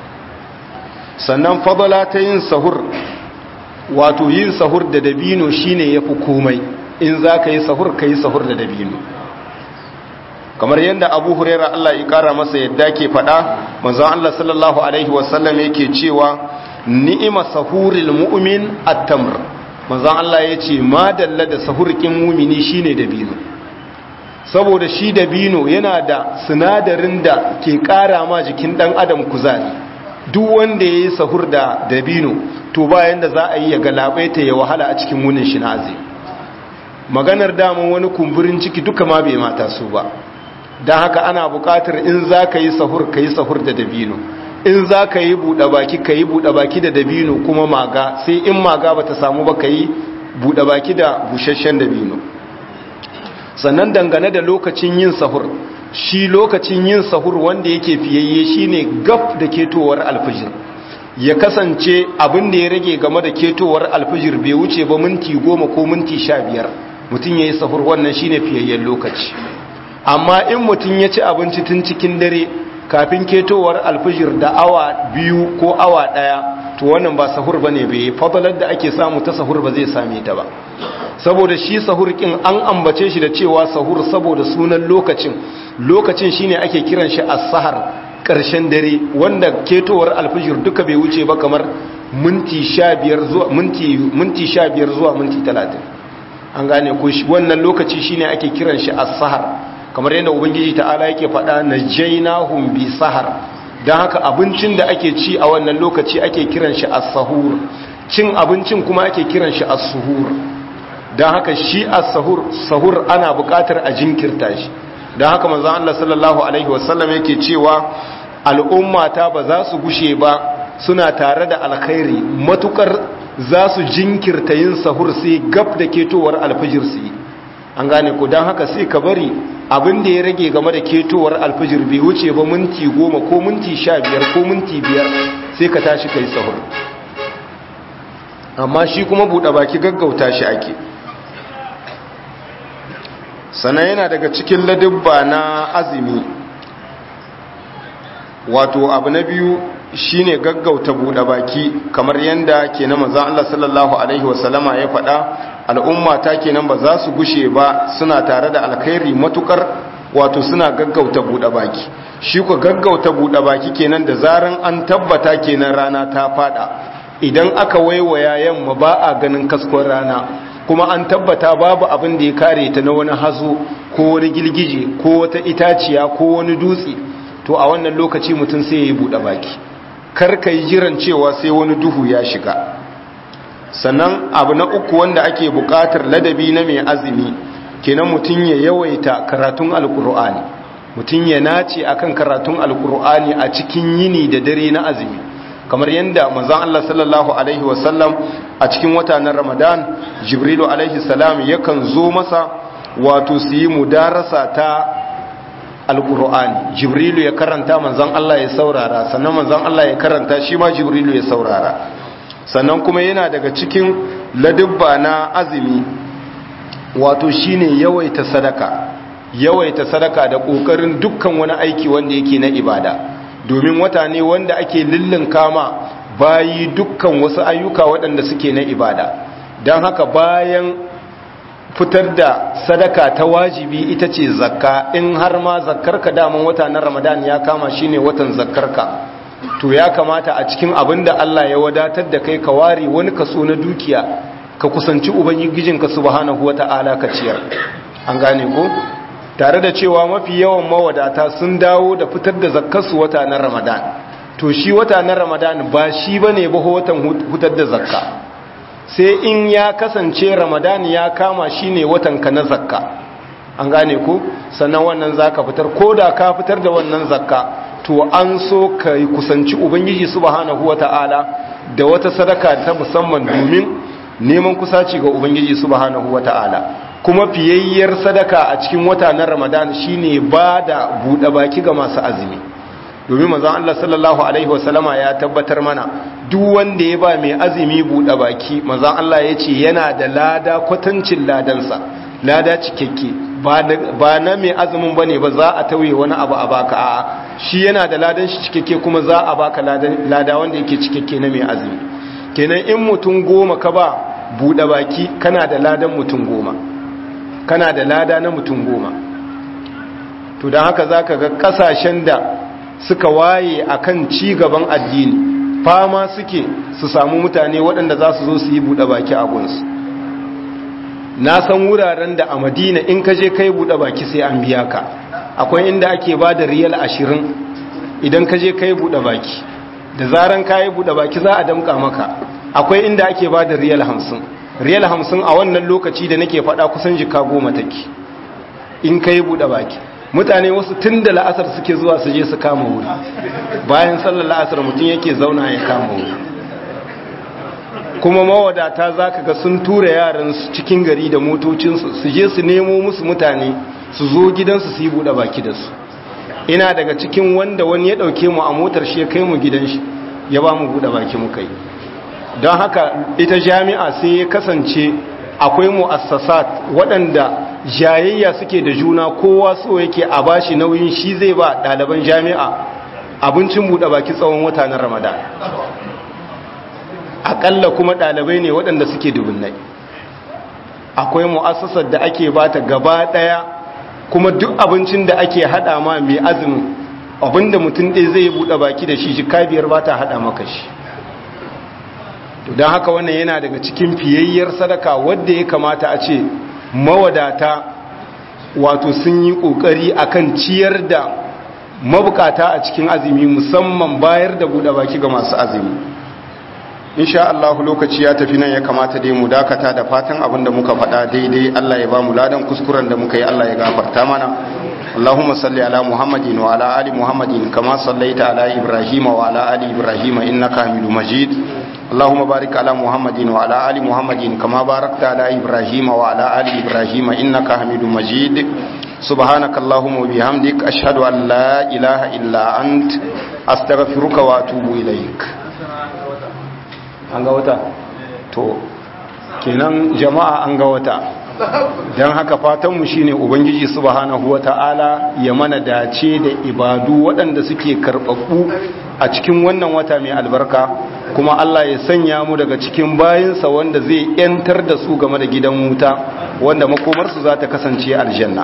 Sannan fadala ta yin sahur, wato yin sahur da dabino shine yafi komai. In za ka yi sahur ka yi sahur da dabino, kamar yadda Abu Huraira Allah ya kara masa yadda ke faɗa. Manzon Allah sallallahu alaihi wasallam yake cewa ni'ima sahuril mu'min at-tamr. Manzon Allah yace madalla da sahurkin mu'mini shine dabino, saboda shi dabino yana da sinadarin da ke kara ma jikin dan adam kuzari. Duk wanda yayi sahur da dabino to bayan da za a yi ya galabaita ya wahala a cikin wunin shi na azumi. Maganar daman wani kumburin ciki duka ma bai mata su ba, don haka ana buƙatar in za ka yi sahur ka yi sahur da dabino, in za ka yi buɗe baki ka yi buɗe baki da dabino kuma maga, sai in maga ba ta samu ba ka yi buɗe baki da busasshen dabino. Sannan dangane da lokacin yin sahur, shi lokacin yin sahur wanda yake fiyayye shine gab da ketowar alfijir, ya kasance abin da ya rage game da ketowar alfijir bai wuce ba minti 10 ko minti 15 mutum ya yi sahur, wannan shine fiyayyen lokaci. Amma in mutum ya ci abinci tun cikin dare kafin ketowar alfijir da awa 2 ko awa 1, to wannan ba sahur bane, bai fadalar da ake samu ta sahur ba zai same ta ba, saboda shi sahur kin an ambace shi da cewa sahur saboda sunan lokacin shine ake kiran shi as-sahar, karshen dare, wanda ketowar alfijir duka bai wuce ba kamar minti 15 zuwa minti 30. An gane ko shi wannan lokaci shine ake kiran shi as-sahar, kamar yadda ubangiji ta'ala yake faɗa najaynahum bi sahar. Dan haka abincin da ake ci a wannan lokaci ake kiran shi as-sahur, cin abincin kuma ake kiran shi as-suhur. Dan haka shi as-sahur ana buƙatar a jinkirta shi. Dan haka manzon Allah sallallahu alaihi wasallam yake cewa al'ummata ba za su gushe ba suna tare da alkhairi matukar za su jinkirta yin sahur sai gab da ketowar alfijir su yi. An gane ko, don haka sai ka bari abin da ya rage game da ketowar alfijir bai wuce ba minti 10 ko minti 15 ko minti 5 sai ka tashi kai sahur. Amma shi kuma buɗe baki gaggauta shi ake. Sannan yana daga cikin ladubba na azumi, wato abu na biyu shine gaggauta buɗe baki, kamar yanda ke na manzon Allah sallallahu alaihi wasallama ya faɗa, al'umma ta kenan ba za su gushe ba suna tare da alkhairi matukar wato suna gaggauta buɗe baki. Shi ku gaggauta buɗe baki kenan da zaran an tabbata kenan rana ta fada, idan aka waiwaya yamma ba a ganin kaskon rana, kuma an tabbata babu abin da ya kare ta na wani hazo ko wani girgije ko wata itaciya ko wani dutse, to a wannan lokaci mutum sai ya yi buɗe baki, karka yi jiran cewa sai wani duhu ya shiga. Sannan abu na uku wanda ake buƙatar ladabi na mai azumi kenan mutum ya yawaita karatun alkur'ani, mutum ya nace akan karatun alkur'ani a cikin yini da dare na azumi, kamar yadda manzon Allah sallallahu alaihi wasallam a cikin wata na Ramadan Jibrilu alaihi salam yakan zo masa wato su yi mudarasa ta alkur'ani, Jibrilu ya karanta manzon Allah ya saurara, sannan manzon Allah ya karanta shi ma Jibrilu ya saurara. Sannan kuma yana daga cikin ladubba na azumi wato shine yawaita sadaka da kokarin dukkan wani aiki wanda yake na ibada, domin wata ne wanda ake lillinka ma bayi dukkan wasu ayyuka waɗanda suke na ibada. Don haka bayan fitar da sadaka ta wajibi ita ce zakka, in har ma zakkarka daman wata na Ramadan ya kama shine watan zakkarka, to ya kamata a cikin abin da Allah ya wadatar da kai ka ware wani kaso na dukiya ka kusanci ubangijinka subhanahu wata'ala ka ciyar. An gane ko, tare da cewa mafi yawan mawadata sun dawo da fitar da zakkarsu wata na Ramadan, to shi wata na Ramadan ba shi bane ba watan fitar da zakka, sai in ya kasance Ramadan ya kama shine watan ka na zakka. An gane ko, sannan wannan zaka fitar, ko da ka fitar da wannan zakka to an so ka kusanci ubangiji subhanahu wata'ala da wata sadaka ta musamman domin neman kusaci ga ubangiji subhanahu wata'ala. Kuma fiyayyar sadaka a cikin wata na Ramadan shine ba da buɗe baki ga masu azumi, domin manzon Allah sallallahu alaihi wasallama ya tabbatar mana duk wanda ya ba mai azumi buɗe baki, manzon Allah ya ce yana da lada kwatancin ladansa, lada cikakke, ba na mai azumin bane ba za a tauye wani abu a baka, a'a shi yana da ladan shi cikakke kuma za a baka lada wanda yake cikakke na mai azumi. Kenan in mutum 10 ka ba buɗe baki kana da ladan mutum 10, kana da lada na mutum 10. To don haka zaka ga kasashen da suka waye akan ci gaban addini fama suke su samu mutane waɗanda za su zo su yi buɗe baki a gunsu. Na san wuraren da a Madina in ka je kai buɗe baki sai an biya ka, akwai inda ake ba da riyal 20 idan ka je kai buɗe baki, da zaran ka yi buɗe baki za a damƙa maka, akwai inda ake ba da riyal 50 riyal 50 a wannan lokaci da nake faɗa kusan jika 10 take in ka yi buɗe baki mutane wasu tun da la'asar suke zuwa su je su kama wuri bayan sallar la'asar mutum yake zauna ya kama wuri kuma mawadata za ka ga sun tura yaransu cikin gari da motocinsu su je su nemo musu mutane su zo gidansu su yi buɗe baki da su ina daga cikin wanda wani ya ɗauke mu a motar shi ya kai mu gidan shi ya ba mu buɗe baki muka yi don haka ita jami'a sai ya kasance akwai mu'assasat waɗanda jayayya suke da juna kowa so yake a bashi nauyin shi zai ba ɗaliban jami'a abincin buɗe baki tsawon wata na ramadan aƙalla kuma ɗalibai ne waɗanda suke dubunnai akwai mu'assasar da ake bata gaba ɗaya kuma duk abincin da ake haɗa ma mai azumin abinda mutum ɗaya zai buɗe baki da shi jika 5 ba ta haɗa maka shi don haka wannan yana daga cikin fiyayyar sadaka wadda ya kamata a ce mawadata wato sun yi ƙoƙari akan ciyar da mabukata a cikin azumi musamman bayar da buɗe baki ga masu azumi insha Allah lokaci ya tafi nan ya kamata dai mu dakata da fatan abinda muka faɗa daidai Allah ya ba mu ladan kuskuren da muka yi Allah ya gafarta mana Allahumma salli ala Muhammadin wa ala ali Muhammadin kama sallaita ala Ibrahim wa ala ali Ibrahim innaka Hamidum Majid اللهم بارك على محمد وعلى آل محمد كما باركت على إبراهيم وعلى آل إبراهيم إنك حميد مجيد سبحانك اللهم وبحمدك أشهد أن لا إله إلا أنت أستغفرك وأتوب إليك an ga wata to kenan jama'a an ga wata don haka fatanmu shine ubangiji subhanahu wata'ala ya mana dace da ibadu waɗanda suke karɓaɓɓu a cikin wannan wata mai albarka kuma Allah ya sanya mu daga cikin bayinsa wanda zai yantar da su game da gidan wuta wanda makomarsu za ta kasance aljanna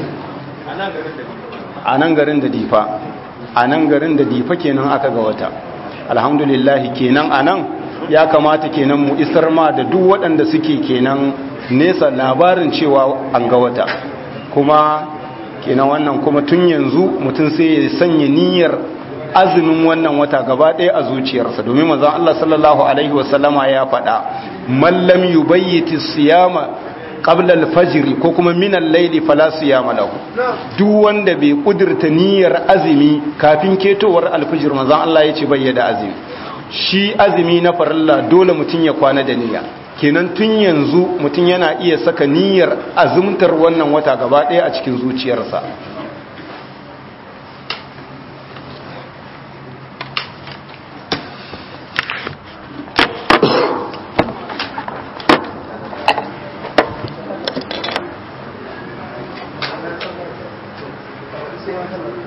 a nan garin da difa kenan aka ga wata alhamdulillah kenan a nan ya kamata kenan mu isar ma da duk waɗanda suke kenan nesa labarin cewa an ga wata kuma kenan wannan kuma tun yanzu mutum sai ya sanya niyyar azumin wannan wata gaba ɗaya a zuciyarsa domin manzon Allah sallallahu alaihi wasallama ya faɗa man lam yubayyiti siyama qabla al-fajr ko kuma min al-layli fala siyama lahu duk wanda bai kudirta niyyar azumi kafin ketowar al-fajr manzon Allah ya ce bayyada azumi shi azumi na farilla dole mutum ya kwana da niyya kenan tun yanzu mutum yana iya saka niyyar azumtar wannan wata gaba ɗaya a cikin zuciyarsa sai